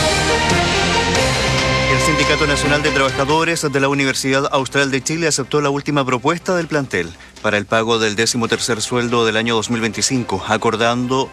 [SPEAKER 17] El Sindicato Nacional de Trabajadores de la Universidad Austral de Chile aceptó la última propuesta del plantel para el pago del décimo tercer sueldo del año dos mil veinticinco, acordando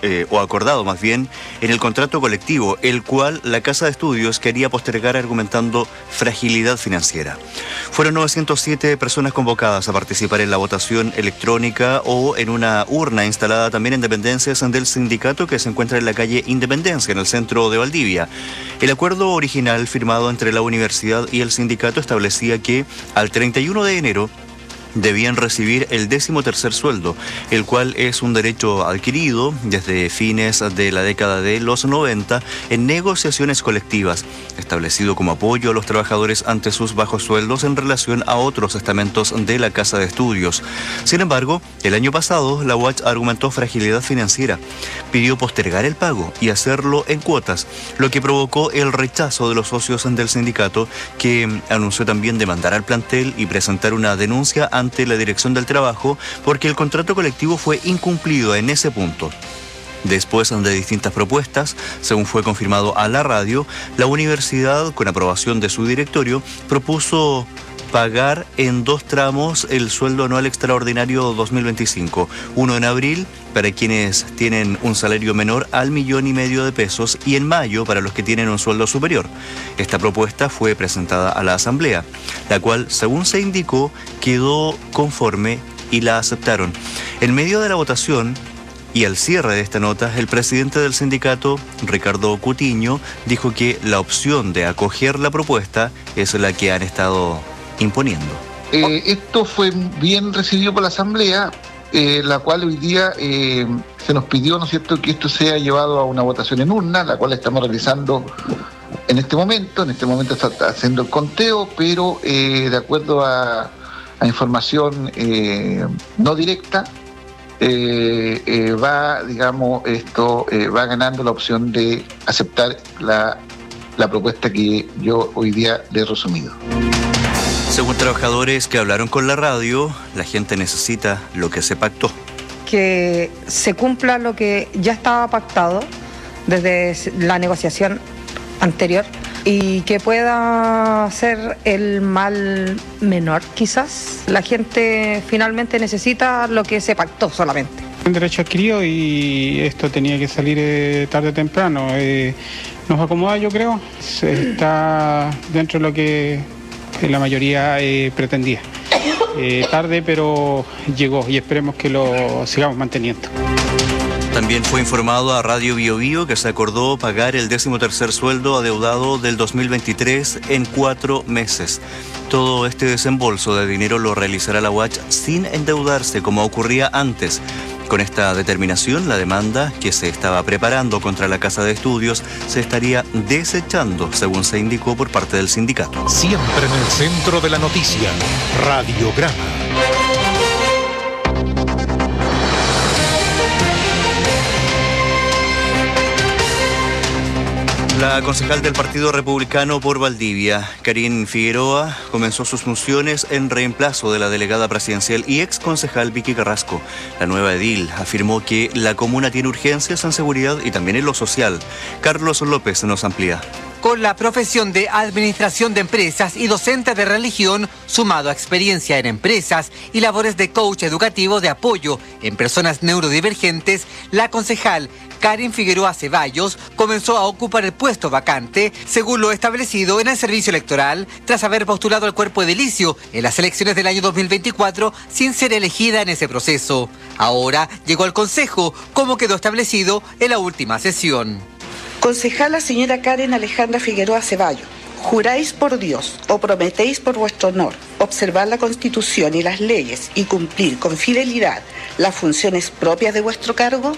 [SPEAKER 17] eh, o acordado más bien, en el contrato colectivo, el cual la Casa de Estudios quería postergar argumentando fragilidad financiera. Fueron novecientas siete personas convocadas a participar en la votación electrónica o en una urna instalada también en dependencias del sindicato que se encuentra en la calle Independencia, en el centro de Valdivia. El acuerdo original firmado entre la universidad y el sindicato establecía que al treinta y uno de enero debían recibir el décimo tercer sueldo, el cual es un derecho adquirido desde fines de la década de los noventa en negociaciones colectivas, establecido como apoyo a los trabajadores ante sus bajos sueldos en relación a otros estamentos de la Casa de Estudios. Sin embargo, el año pasado la U A Ch argumentó fragilidad financiera, pidió postergar el pago y hacerlo en cuotas, lo que provocó el rechazo de los socios del sindicato, que anunció también demandar al plantel y presentar una denuncia a ante la Dirección del Trabajo porque el contrato colectivo fue incumplido en ese punto. Después de distintas propuestas, según fue confirmado a la radio, la universidad, con aprobación de su directorio, propuso pagar en dos tramos el sueldo anual extraordinario dos mil veinticinco, uno en abril para quienes tienen un salario menor al millón y medio de pesos y en mayo para los que tienen un sueldo superior. Esta propuesta fue presentada a la Asamblea, la cual, según se indicó, quedó conforme y la aceptaron. En medio de la votación y al cierre de esta nota, el presidente del sindicato, Ricardo Cutiño, dijo que la opción de acoger la propuesta es la que han estado imponiendo.
[SPEAKER 18] Eh, esto fue bien recibido por la Asamblea, eh, la cual hoy día eh, se nos pidió, ¿no es cierto?, que esto sea llevado a una votación en urna, la cual estamos realizando en este momento. En este momento está haciendo el conteo, pero eh, de acuerdo a, a información eh, no directa, eh, eh, va, digamos, esto eh, va ganando la opción de aceptar la, la propuesta que yo hoy día le he resumido.
[SPEAKER 17] Según trabajadores que hablaron con la radio, la gente necesita lo que se pactó.
[SPEAKER 19] Que se cumpla lo que ya estaba pactado desde la negociación anterior y que pueda ser el mal menor, quizás. La gente finalmente necesita lo que se pactó solamente.
[SPEAKER 21] Un derecho adquirido y esto tenía que salir eh, tarde o temprano. Eh, nos acomoda, yo creo. Está dentro de lo que la mayoría eh, pretendía. Eh, tarde, pero llegó y esperemos que lo sigamos manteniendo.
[SPEAKER 17] También fue informado a Radio Bio Bio que se acordó pagar el décimo tercer sueldo adeudado del dos mil veintitrés en cuatro meses. Todo este desembolso de dinero lo realizará la U A Ch sin endeudarse como ocurría antes. Con esta determinación, la demanda que se estaba preparando contra la Casa de Estudios se estaría desechando, según se indicó por parte del sindicato.
[SPEAKER 10] Siempre en el centro de la noticia, Radiograma.
[SPEAKER 17] La concejal del Partido Republicano por Valdivia, Karin Figueroa, comenzó sus funciones en reemplazo de la delegada presidencial y ex concejal Vicky Carrasco. La nueva edil afirmó que la comuna tiene urgencias en seguridad y también en lo social. Carlos López nos amplía.
[SPEAKER 22] Con la profesión de administración de empresas y docente de religión, sumado a experiencia en empresas y labores de coach educativo de apoyo en personas neurodivergentes, la concejal Karin Figueroa Ceballos comenzó a ocupar el puesto vacante, según lo establecido en el servicio electoral, tras haber postulado al cuerpo edilicio en las elecciones del año dos mil veinticuatro sin ser elegida en ese proceso. Ahora llegó al Consejo, como quedó establecido en la última sesión.
[SPEAKER 23] Concejala señora Karen Alejandra Figueroa Ceballos, ¿juráis por Dios o prometéis por vuestro honor observar la Constitución y las leyes y cumplir con fidelidad las funciones propias de vuestro cargo?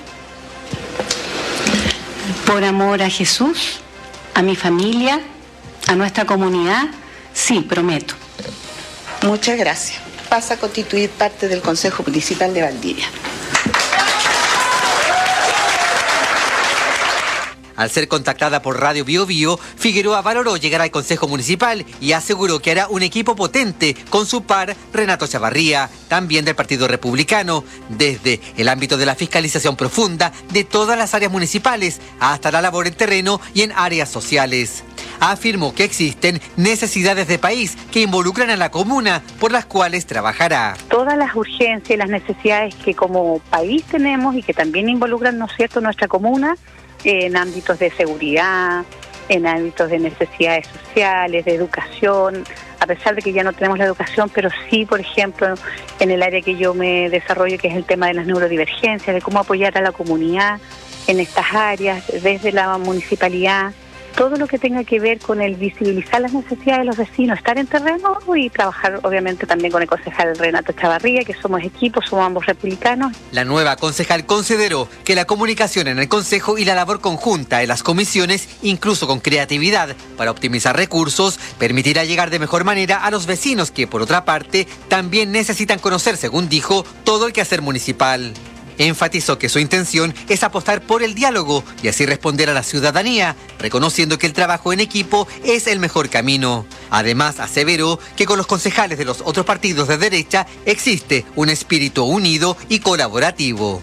[SPEAKER 24] Por amor a Jesús, a mi familia, a nuestra comunidad, sí, prometo.
[SPEAKER 23] Muchas gracias. Pasa a constituir parte del Consejo Municipal de Valdivia.
[SPEAKER 22] Al ser contactada por Radio Bio Bio, Figueroa valoró llegar al Consejo Municipal y aseguró que hará un equipo potente con su par Renato Chavarría, también del Partido Republicano, desde el ámbito de la fiscalización profunda de todas las áreas municipales hasta la labor en terreno y en áreas sociales. Afirmó que existen necesidades de país que involucran a la comuna, por las cuales trabajará.
[SPEAKER 24] Todas las urgencias y las necesidades que como país tenemos y que también involucran, ¿no es cierto?, nuestra comuna, en ámbitos de seguridad, en ámbitos de necesidades sociales, de educación, a pesar de que ya no tenemos la educación, pero sí, por ejemplo, en el área que yo me desarrollo, que es el tema de las neurodivergencias, de cómo apoyar a la comunidad en estas áreas, desde la municipalidad. Todo lo que tenga que ver con el visibilizar las necesidades de los vecinos, estar en terreno y trabajar obviamente también con el concejal Renato Chavarría, que somos equipo, somos ambos republicanos.
[SPEAKER 22] La nueva concejal consideró que la comunicación en el consejo y la labor conjunta en las comisiones, incluso con creatividad para optimizar recursos, permitirá llegar de mejor manera a los vecinos que, por otra parte, también necesitan conocer, según dijo, todo el quehacer municipal. Enfatizó que su intención es apostar por el diálogo y así responder a la ciudadanía, reconociendo que el trabajo en equipo es el mejor camino. Además, aseveró que con los concejales de los otros partidos de derecha existe un espíritu unido y colaborativo.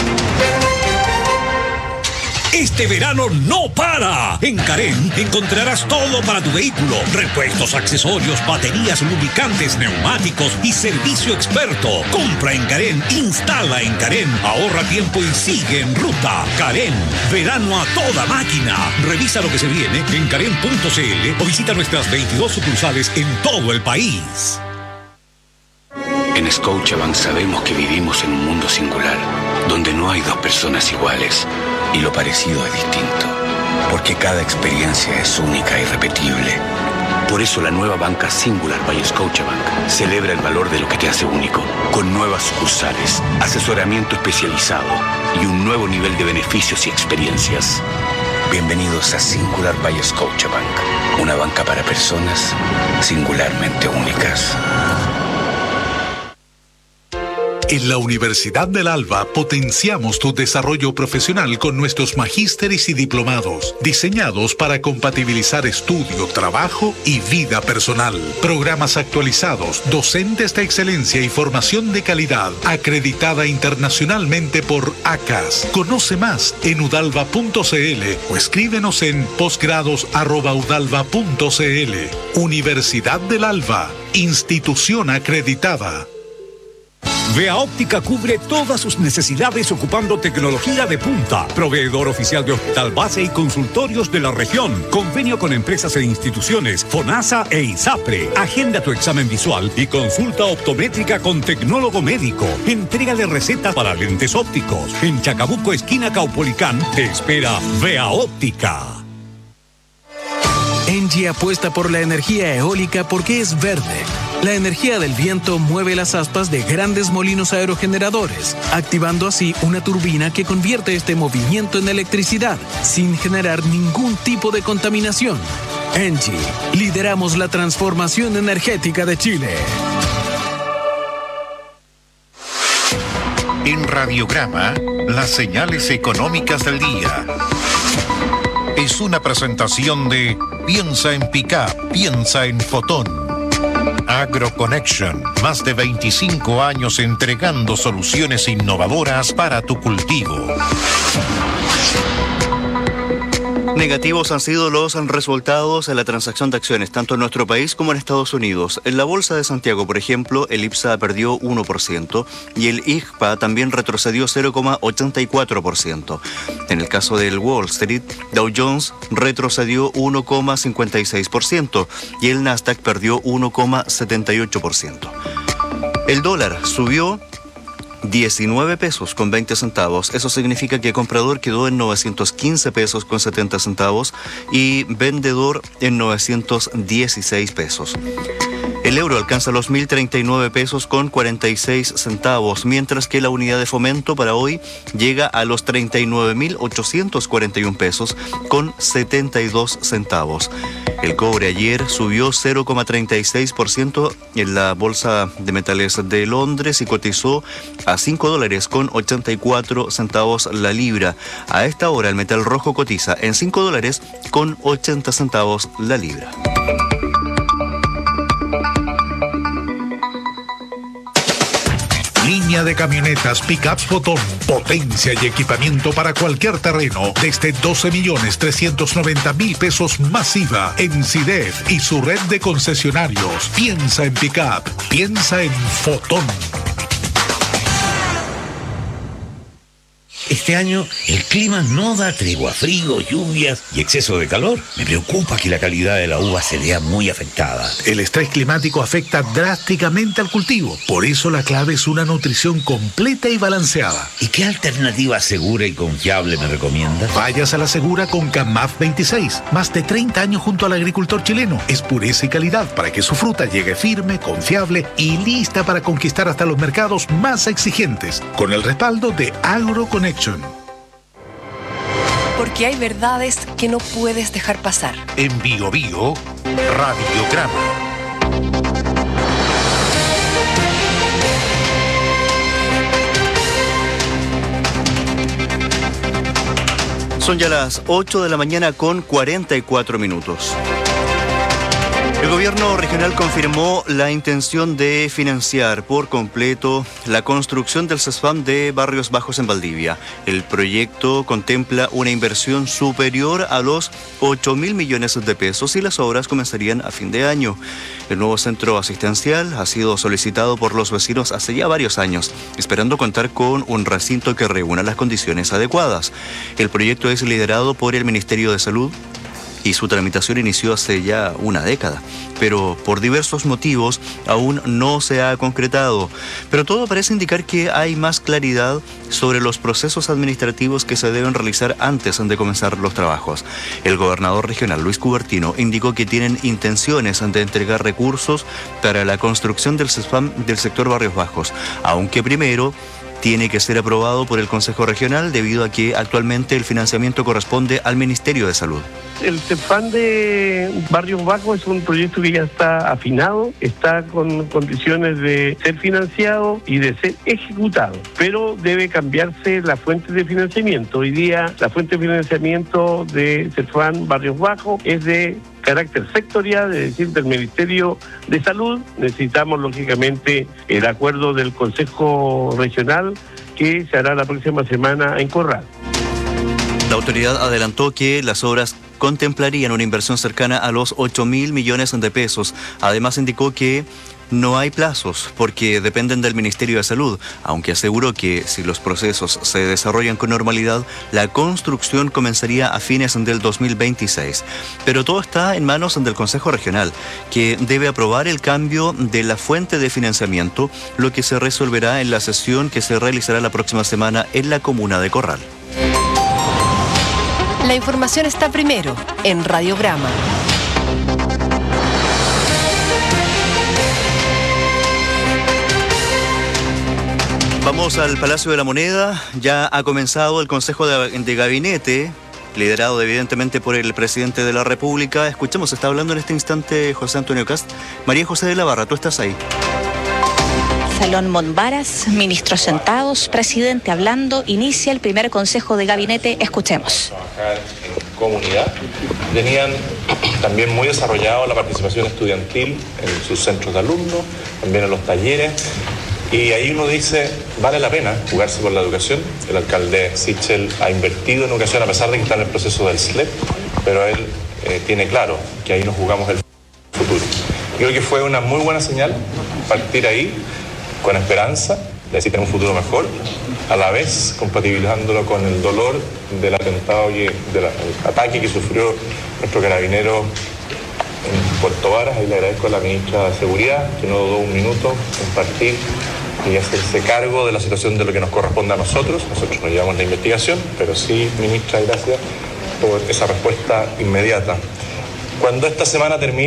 [SPEAKER 1] Este verano no para. En Carén encontrarás todo para tu vehículo: repuestos, accesorios, baterías, lubricantes, neumáticos y servicio experto. Compra en Carén, instala en Carén, ahorra tiempo y sigue en ruta. Carén, verano a toda máquina. Revisa lo que se viene en carén punto c l o visita nuestras veintidós sucursales en todo el país.
[SPEAKER 11] En Scotiabank sabemos que vivimos en un mundo singular, donde no hay dos personas iguales y lo parecido es distinto, porque cada experiencia es única e irrepetible. Por eso la nueva banca Singular by Scotiabank celebra el valor de lo que te hace único, con nuevas sucursales, asesoramiento especializado y un nuevo nivel de beneficios y experiencias. Bienvenidos a Singular by Scotiabank, una banca para personas singularmente únicas.
[SPEAKER 9] En la Universidad del Alba potenciamos tu desarrollo profesional con nuestros magísteres y diplomados, diseñados para compatibilizar estudio, trabajo y vida personal. Programas actualizados, docentes de excelencia y formación de calidad, acreditada internacionalmente por A C A S. Conoce más en udalva punto c l o escríbenos en posgrados arroba udalva punto c l. Universidad del Alba, institución acreditada.
[SPEAKER 1] Vea Óptica cubre todas sus necesidades ocupando tecnología de punta. Proveedor oficial de hospital base y consultorios de la región. Convenio con empresas e instituciones FONASA e ISAPRE. Agenda tu examen visual y consulta optométrica con tecnólogo médico. Entrégale recetas para lentes ópticos. En Chacabuco, esquina Caupolicán, te espera Vea Óptica.
[SPEAKER 15] Engie apuesta por la energía eólica porque es verde. La energía del viento mueve las aspas de grandes molinos aerogeneradores, activando así una turbina que convierte este movimiento en electricidad, sin generar ningún tipo de contaminación. Engie, lideramos la transformación energética de Chile.
[SPEAKER 10] En Radiograma, las señales económicas del día. Es una presentación de Piensa en Pickup, piensa en Fotón. AgroConnection, más de veinticinco años entregando soluciones innovadoras para tu cultivo.
[SPEAKER 17] Negativos han sido los resultados en la transacción de acciones, tanto en nuestro país como en Estados Unidos. En la Bolsa de Santiago, por ejemplo, el IPSA perdió uno por ciento y el I G P A también retrocedió cero coma ochenta y cuatro por ciento. En el caso del Wall Street, Dow Jones retrocedió uno coma cincuenta y seis por ciento y el Nasdaq perdió uno coma setenta y ocho por ciento. El dólar subió diecinueve pesos con veinte centavos. Eso significa que el comprador quedó en novecientos quince pesos con setenta centavos y vendedor en novecientos dieciséis pesos. El euro alcanza los mil treinta y nueve pesos con cuarenta y seis centavos, mientras que la unidad de fomento para hoy llega a los treinta y nueve mil ochocientos cuarenta y un pesos con setenta y dos centavos. El cobre ayer subió cero coma treinta y seis por ciento en la Bolsa de Metales de Londres y cotizó a cinco dólares con ochenta y cuatro centavos la libra. A esta hora el metal rojo cotiza en cinco dólares con ochenta centavos la libra.
[SPEAKER 9] Línea de camionetas Pickups Fotón, potencia y equipamiento para cualquier terreno, desde doce millones trescientos noventa mil pesos masiva en CIDEF y su red de concesionarios. Piensa en Pickup, piensa en Fotón.
[SPEAKER 1] Este año el clima no da tregua, frío, lluvias y exceso de calor. Me preocupa que la calidad de la uva se vea muy afectada.
[SPEAKER 9] El estrés climático afecta drásticamente al cultivo. Por eso la clave es una nutrición completa y balanceada.
[SPEAKER 1] ¿Y qué alternativa segura y confiable me recomiendas?
[SPEAKER 9] Vayas a la segura con CAMAF veintiséis. Más de treinta años junto al agricultor chileno. Es pureza y calidad para que su fruta llegue firme, confiable y lista para conquistar hasta los mercados más exigentes. Con el respaldo de AgroConnect.
[SPEAKER 3] Porque hay verdades que no puedes dejar pasar.
[SPEAKER 9] En Bio Bio, Radiograma.
[SPEAKER 17] Son ya las ocho de la mañana con cuarenta y cuatro minutos. El gobierno regional confirmó la intención de financiar por completo la construcción del CESFAM de Barrios Bajos en Valdivia. El proyecto contempla una inversión superior a los ocho mil millones de pesos y las obras comenzarían a fin de año. El nuevo centro asistencial ha sido solicitado por los vecinos hace ya varios años, esperando contar con un recinto que reúna las condiciones adecuadas. El proyecto es liderado por el Ministerio de Salud y su tramitación inició hace ya una década, pero por diversos motivos aún no se ha concretado. Pero todo parece indicar que hay más claridad sobre los procesos administrativos que se deben realizar antes de comenzar los trabajos. El gobernador regional, Luis Cubertino, indicó que tienen intenciones de entregar recursos para la construcción del CESFAM del sector Barrios Bajos, aunque primero tiene que ser aprobado por el Consejo Regional debido a que actualmente el financiamiento corresponde al Ministerio de Salud.
[SPEAKER 2] El CESFAM de Barrios Bajos es un proyecto que ya está afinado, está con condiciones de ser financiado y de ser ejecutado, pero debe cambiarse la fuente de financiamiento. Hoy día la fuente de financiamiento de CESFAM Barrios Bajos es de carácter sectorial, es decir, del Ministerio de Salud. Necesitamos, lógicamente, el acuerdo del Consejo Regional que se hará la próxima semana en Corral.
[SPEAKER 17] La autoridad adelantó que las obras contemplarían una inversión cercana a los ocho mil millones de pesos. Además indicó que no hay plazos porque dependen del Ministerio de Salud, aunque aseguró que si los procesos se desarrollan con normalidad, la construcción comenzaría a fines del dos mil veintiséis. Pero todo está en manos del Consejo Regional, que debe aprobar el cambio de la fuente de financiamiento, lo que se resolverá en la sesión que se realizará la próxima semana en la comuna de Corral.
[SPEAKER 3] La información está primero en Radiograma.
[SPEAKER 17] Vamos al Palacio de la Moneda. Ya ha comenzado el Consejo de, de Gabinete, liderado evidentemente por el presidente de la República. Escuchemos, está hablando en este instante José Antonio Cast. María José de la Barra, tú estás ahí.
[SPEAKER 4] Salón Montbaras, ministros sentados, presidente hablando, inicia el primer Consejo de Gabinete. Escuchemos.
[SPEAKER 5] Trabajar en comunidad. Tenían también muy desarrollado la participación estudiantil en sus centros de alumnos, también en los talleres. Y ahí uno dice, vale la pena jugarse por la educación. El alcalde Sichel ha invertido en educación a pesar de que está en el proceso del S L E P, pero él eh, tiene claro que ahí nos jugamos el futuro. Creo que fue una muy buena señal partir ahí con esperanza de decir tener un futuro mejor, a la vez compatibilizándolo con el dolor del atentado y del ataque que sufrió nuestro carabinero en Puerto Varas. Ahí le agradezco a la ministra de Seguridad que no dudó un minuto en partir y hacerse cargo de la situación de lo que nos corresponde a nosotros. Nosotros nos llevamos la investigación, pero sí, ministra, gracias por esa respuesta inmediata. Cuando esta semana termine,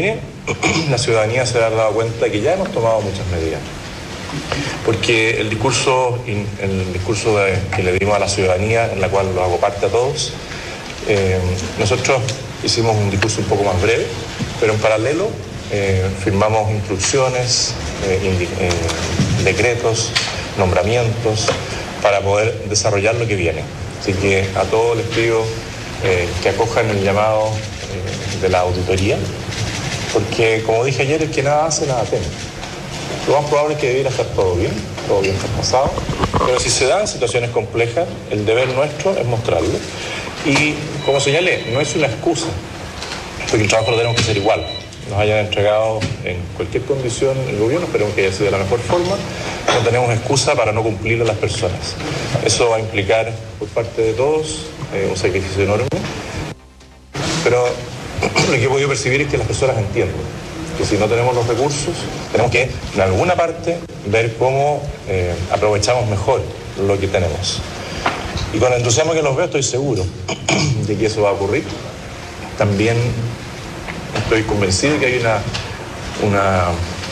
[SPEAKER 5] la ciudadanía se habrá dado cuenta que ya hemos tomado muchas medidas. Porque el discurso, el discurso de, que le dimos a la ciudadanía, en la cual lo hago parte a todos, eh, nosotros hicimos un discurso un poco más breve, pero en paralelo eh, firmamos instrucciones, eh, indi, eh, decretos, nombramientos, para poder desarrollar lo que viene. Así que a todos les pido eh, que acojan el llamado eh, de la auditoría, porque como dije ayer, el que nada hace, nada teme. Lo más probable es que debiera estar todo bien, todo bien pasado, pero si se dan situaciones complejas, el deber nuestro es mostrarlo. Y como señalé, no es una excusa, porque el trabajo lo tenemos que hacer igual. Nos hayan entregado en cualquier condición el gobierno, esperemos que haya sido de la mejor forma, no tenemos excusa para no cumplir a las personas. Eso va a implicar por parte de todos eh, un sacrificio enorme, pero lo que he podido percibir es que las personas entienden que si no tenemos los recursos, tenemos que en alguna parte ver cómo eh, aprovechamos mejor lo que tenemos. Y con el entusiasmo que los veo, estoy seguro de que eso va a ocurrir. También estoy convencido de que hay una, una,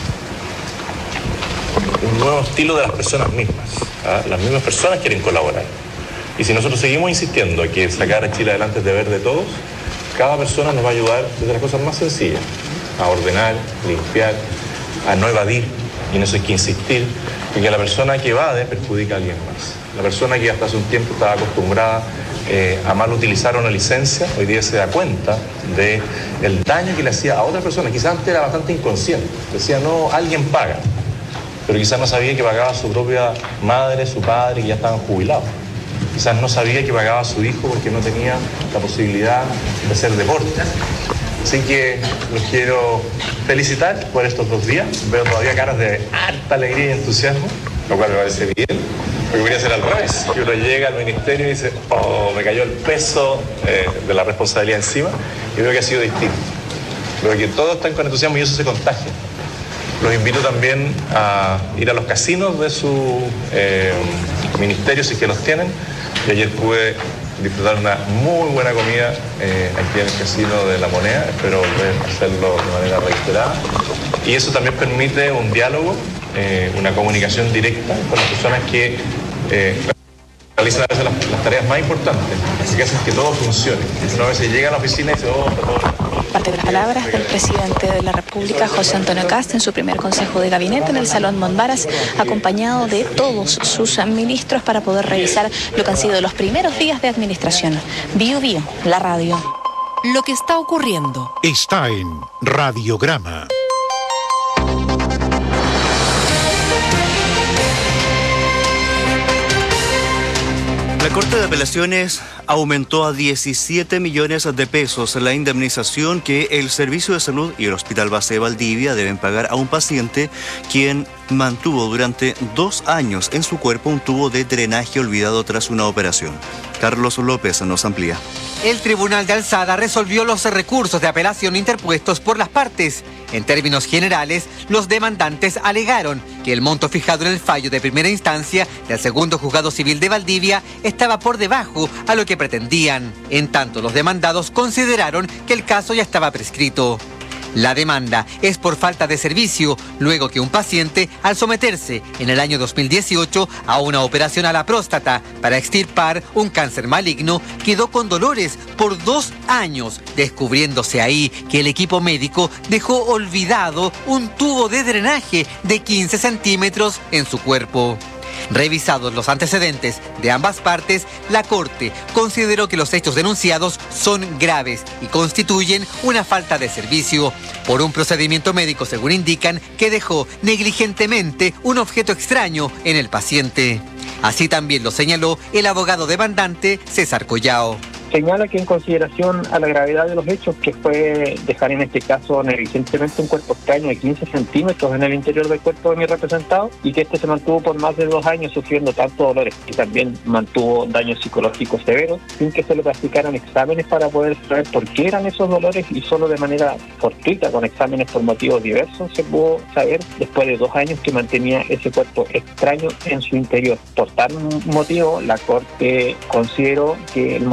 [SPEAKER 5] un nuevo estilo de las personas mismas. ¿Ah? Las mismas personas quieren colaborar. Y si nosotros seguimos insistiendo en que sacar a Chile adelante es deber de todos, cada persona nos va a ayudar desde las cosas más sencillas, a ordenar, limpiar, a no evadir, y en eso hay que insistir, porque la persona que evade perjudica a alguien más. La persona que hasta hace un tiempo estaba acostumbrada eh, a mal utilizar una licencia, hoy día se da cuenta del daño que le hacía a otras personas. Quizás antes era bastante inconsciente, decía, no, alguien paga, pero quizás no sabía que pagaba su propia madre, su padre, que ya estaban jubilados. Quizás no sabía que pagaba a su hijo porque no tenía la posibilidad de hacer deporte. Así que los quiero felicitar por estos dos días. Veo todavía caras de harta alegría y entusiasmo, lo cual me parece bien, porque podría ser al revés, que uno llega al ministerio y dice, oh, me cayó el peso eh, de la responsabilidad encima, y veo que ha sido distinto. Veo que todos están con entusiasmo y eso se contagia. Los invito también a ir a los casinos de su eh, ministerio, si es que los tienen. Y ayer pude disfrutar una muy buena comida eh, aquí en el Casino de La Moneda. Espero volver a hacerlo de manera reiterada. Y eso también permite un diálogo, eh, una comunicación directa con las personas que eh, realizan a veces las, las tareas más importantes, así que hacen que todo funcione. Una vez se llega a la oficina y dice, oh, está todo...
[SPEAKER 4] Parte de las palabras del presidente de la República, José Antonio Kast, en su primer consejo de gabinete en el Salón Monbaras, acompañado de todos sus ministros para poder revisar lo que han sido los primeros días de administración. Bio Bio, la radio.
[SPEAKER 3] Lo que está ocurriendo
[SPEAKER 10] está en Radiograma.
[SPEAKER 17] La Corte de Apelaciones aumentó a diecisiete millones de pesos la indemnización que el Servicio de Salud y el Hospital Base de Valdivia deben pagar a un paciente quien mantuvo durante dos años en su cuerpo un tubo de drenaje olvidado tras una operación. Carlos López nos amplía.
[SPEAKER 22] El Tribunal de Alzada resolvió los recursos de apelación interpuestos por las partes. En términos generales, los demandantes alegaron que el monto fijado en el fallo de primera instancia del segundo juzgado civil de Valdivia estaba por debajo a lo que pretendían. En tanto, los demandados consideraron que el caso ya estaba prescrito. La demanda es por falta de servicio, luego que un paciente, al someterse en el año dos mil dieciocho a una operación a la próstata para extirpar un cáncer maligno, quedó con dolores por dos años, descubriéndose ahí que el equipo médico dejó olvidado un tubo de drenaje de quince centímetros en su cuerpo. Revisados los antecedentes de ambas partes, la Corte consideró que los hechos denunciados son graves y constituyen una falta de servicio por un procedimiento médico, según indican, que dejó negligentemente un objeto extraño en el paciente. Así también lo señaló el abogado demandante César Collao.
[SPEAKER 7] Señala que en consideración a la gravedad de los hechos, que fue dejar en este caso negligentemente un cuerpo extraño de quince centímetros en el interior del cuerpo de mi representado, y que este se mantuvo por más de dos años sufriendo tantos dolores, y también mantuvo daños psicológicos severos, sin que se le practicaran exámenes para poder saber por qué eran esos dolores, y solo de manera fortuita, con exámenes por motivos diversos, se pudo saber después de dos años que mantenía ese cuerpo extraño en su interior. Por tal motivo, la Corte consideró que el monto indemnizable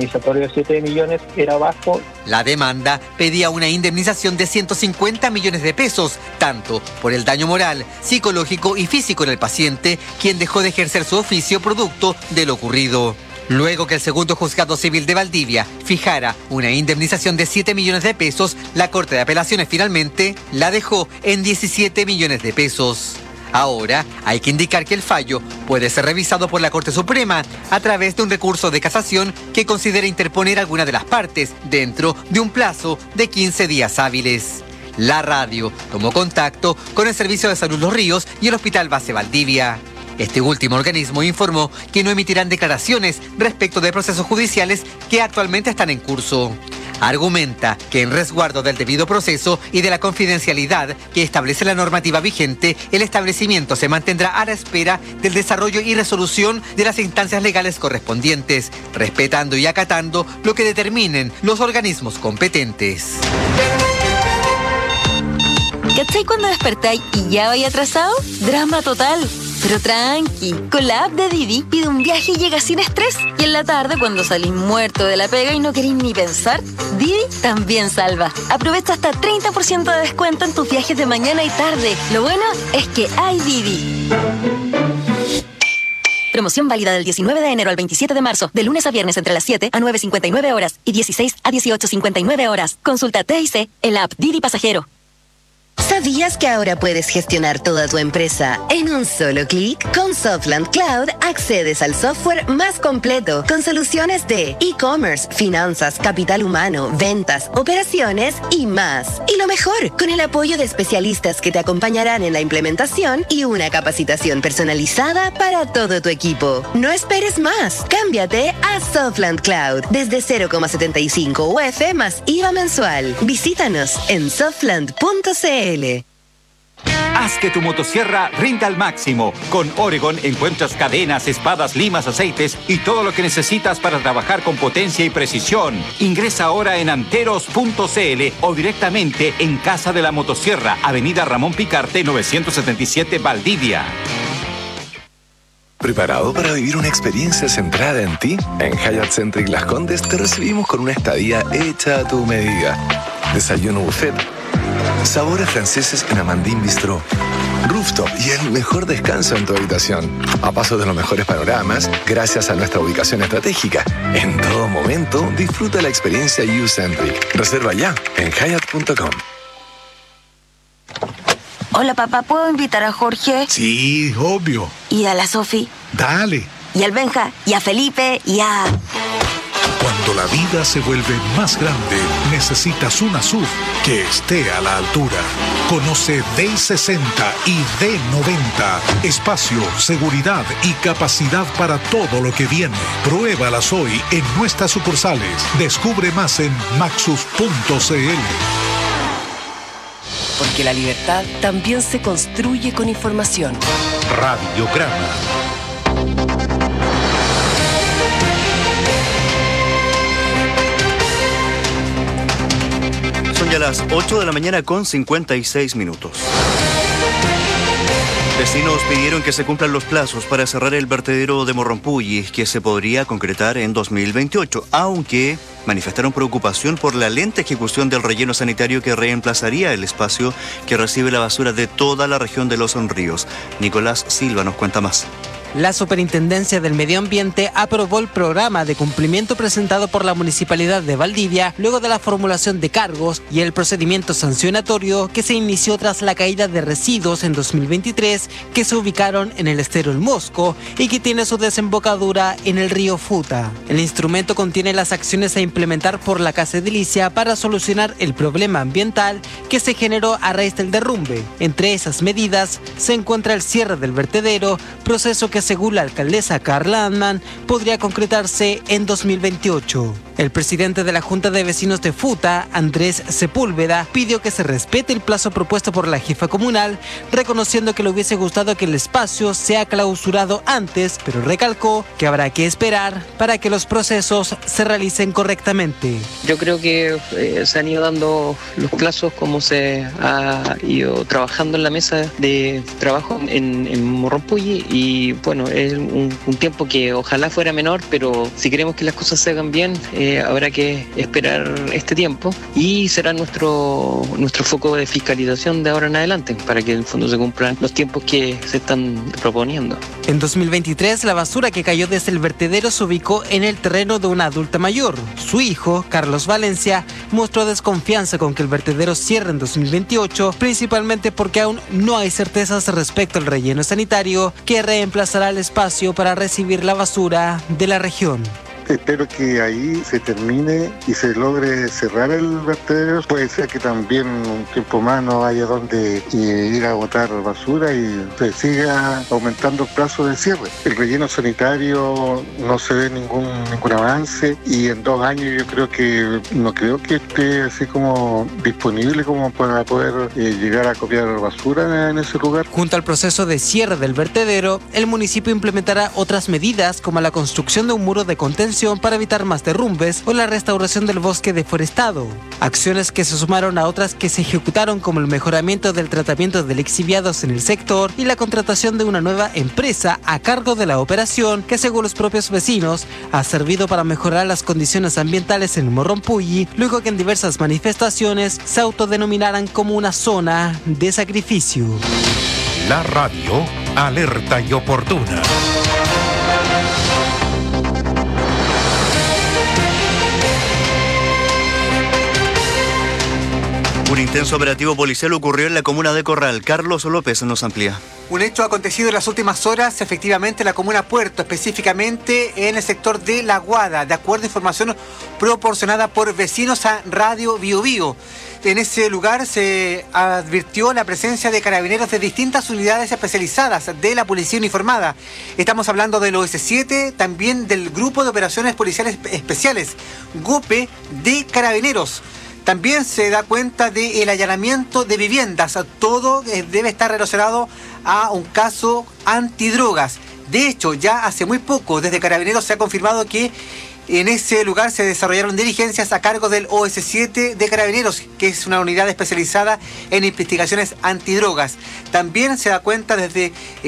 [SPEAKER 7] indemnizatorio de siete millones era bajo.
[SPEAKER 22] La demanda pedía una indemnización de ciento cincuenta millones de pesos, tanto por el daño moral, psicológico y físico en el paciente, quien dejó de ejercer su oficio producto de lo ocurrido. Luego que el segundo juzgado civil de Valdivia fijara una indemnización de siete millones de pesos, la Corte de Apelaciones finalmente la dejó en diecisiete millones de pesos. Ahora hay que indicar que el fallo puede ser revisado por la Corte Suprema a través de un recurso de casación que considere interponer alguna de las partes dentro de un plazo de quince días hábiles. La radio tomó contacto con el Servicio de Salud Los Ríos y el Hospital Base Valdivia. Este último organismo informó que no emitirán declaraciones respecto de procesos judiciales que actualmente están en curso. Argumenta que en resguardo del debido proceso y de la confidencialidad que establece la normativa vigente, el establecimiento se mantendrá a la espera del desarrollo y resolución de las instancias legales correspondientes, respetando y acatando lo que determinen los organismos competentes.
[SPEAKER 6] ¿Cachai cuando despertáis y ya vais atrasado? Drama total. Pero tranqui, con la app de Didi pide un viaje y llega sin estrés. Y en la tarde, cuando salís muerto de la pega y no queréis ni pensar, Didi también salva. Aprovecha hasta treinta por ciento de descuento en tus viajes de mañana y tarde. Lo bueno es que hay Didi. Promoción válida del diecinueve de enero al veintisiete de marzo, de lunes a viernes entre las siete a nueve cincuenta y nueve horas y dieciséis a dieciocho cincuenta y nueve horas. Consulta T I C en la app Didi Pasajero.
[SPEAKER 8] ¿Sabías que ahora puedes gestionar toda tu empresa en un solo clic? Con Softland Cloud accedes al software más completo con soluciones de e-commerce, finanzas, capital humano, ventas, operaciones y más. Y lo mejor, con el apoyo de especialistas que te acompañarán en la implementación y una capacitación personalizada para todo tu equipo. No esperes más. Cámbiate a Softland Cloud desde cero coma setenta y cinco U F más I V A mensual. Visítanos en softland punto c l.
[SPEAKER 16] Haz que tu motosierra rinda al máximo. Con Oregon encuentras cadenas, espadas, limas, aceites y todo lo que necesitas para trabajar con potencia y precisión. Ingresa ahora en anteros punto c l o directamente en Casa de la Motosierra, Avenida Ramón Picarte, novecientos setenta y siete, Valdivia.
[SPEAKER 14] ¿Preparado para vivir una experiencia centrada en ti? En Hyatt Centric Las Condes te recibimos con una estadía hecha a tu medida. Desayuno buffet, sabores franceses en Amandine Bistro, rooftop y el mejor descanso en tu habitación. A paso de los mejores panoramas, gracias a nuestra ubicación estratégica. En todo momento, disfruta la experiencia U-Centric. Reserva ya en hyatt punto com.
[SPEAKER 6] Hola, papá, ¿puedo invitar a Jorge?
[SPEAKER 9] Sí, obvio.
[SPEAKER 6] ¿Y a la Sofi?
[SPEAKER 9] Dale.
[SPEAKER 6] ¿Y al Benja? ¿Y a Felipe? ¿Y a...?
[SPEAKER 9] Cuando la vida se vuelve más grande, necesitas una S U V que esté a la altura. Conoce D sesenta y D noventa. Espacio, seguridad y capacidad para todo lo que viene. Pruébalas hoy en nuestras sucursales. Descubre más en maxus punto c l.
[SPEAKER 3] Porque la libertad también se construye con información.
[SPEAKER 10] Radiograma.
[SPEAKER 17] Son ya las ocho de la mañana con cincuenta y seis minutos. Vecinos pidieron que se cumplan los plazos para cerrar el vertedero de Morrompulli, que se podría concretar en dos mil veintiocho, aunque manifestaron preocupación por la lenta ejecución del relleno sanitario que reemplazaría el espacio que recibe la basura de toda la región de Los Ríos. Nicolás Silva nos cuenta más.
[SPEAKER 20] La Superintendencia del Medio Ambiente aprobó el programa de cumplimiento presentado por la Municipalidad de Valdivia luego de la formulación de cargos y el procedimiento sancionatorio que se inició tras la caída de residuos en dos mil veintitrés que se ubicaron en el estero El Mosco y que tiene su desembocadura en el río Futa. El instrumento contiene las acciones a implementar por la Casa Edilicia para solucionar el problema ambiental que se generó a raíz del derrumbe. Entre esas medidas se encuentra el cierre del vertedero, proceso que según la alcaldesa Carla Antman podría concretarse en dos mil veintiocho. El presidente de la Junta de Vecinos de Futa, Andrés Sepúlveda, pidió que se respete el plazo propuesto por la jefa comunal, reconociendo que le hubiese gustado que el espacio sea clausurado antes, pero recalcó que habrá que esperar para que los procesos se realicen correctamente.
[SPEAKER 12] Yo creo que eh, se han ido dando los plazos como se ha ido trabajando en la mesa de trabajo en, en Morrompulli, y bueno, es un, un tiempo que ojalá fuera menor, pero si queremos que las cosas se hagan bien, eh, habrá que esperar este tiempo y será nuestro, nuestro foco de fiscalización de ahora en adelante para que en el fondo se cumplan los tiempos que se están proponiendo.
[SPEAKER 20] En dos mil veintitrés, la basura que cayó desde el vertedero se ubicó en el terreno de una adulta mayor. Su hijo, Carlos Valencia, mostró desconfianza con que el vertedero cierre en dos mil veintiocho, principalmente porque aún no hay certezas respecto al relleno sanitario que reemplazará el espacio para recibir la basura de la región.
[SPEAKER 13] Espero que ahí se termine y se logre cerrar el vertedero. Puede ser que también un tiempo más no haya donde eh, ir a botar basura y se siga aumentando el plazo de cierre. El relleno sanitario no se ve ningún, ningún avance, y en dos años yo creo que no creo que esté así como disponible como para poder eh, llegar a copiar basura en ese lugar.
[SPEAKER 20] Junto al proceso de cierre del vertedero, el municipio implementará otras medidas como la construcción de un muro de contención para evitar más derrumbes o la restauración del bosque deforestado. Acciones que se sumaron a otras que se ejecutaron, como el mejoramiento del tratamiento de lixiviados en el sector y la contratación de una nueva empresa a cargo de la operación que, según los propios vecinos, ha servido para mejorar las condiciones ambientales en Morrompulli, luego que en diversas manifestaciones se autodenominaran como una zona de sacrificio.
[SPEAKER 10] La radio alerta y oportuna.
[SPEAKER 17] Un intenso operativo policial ocurrió en la comuna de Corral. Carlos López nos amplía.
[SPEAKER 22] Un hecho acontecido en las últimas horas, efectivamente, en la comuna Puerto, específicamente en el sector de La Guada, de acuerdo a información proporcionada por vecinos a Radio Bio Bio. En ese lugar se advirtió la presencia de carabineros de distintas unidades especializadas de la policía uniformada. Estamos hablando del O S siete, también del Grupo de Operaciones Policiales Especiales, GOPE de Carabineros. También se da cuenta del allanamiento de viviendas. Todo debe estar relacionado a un caso antidrogas. De hecho, ya hace muy poco, desde Carabineros se ha confirmado que en ese lugar se desarrollaron diligencias a cargo del O S siete de Carabineros, que es una unidad especializada en investigaciones antidrogas. También se da cuenta desde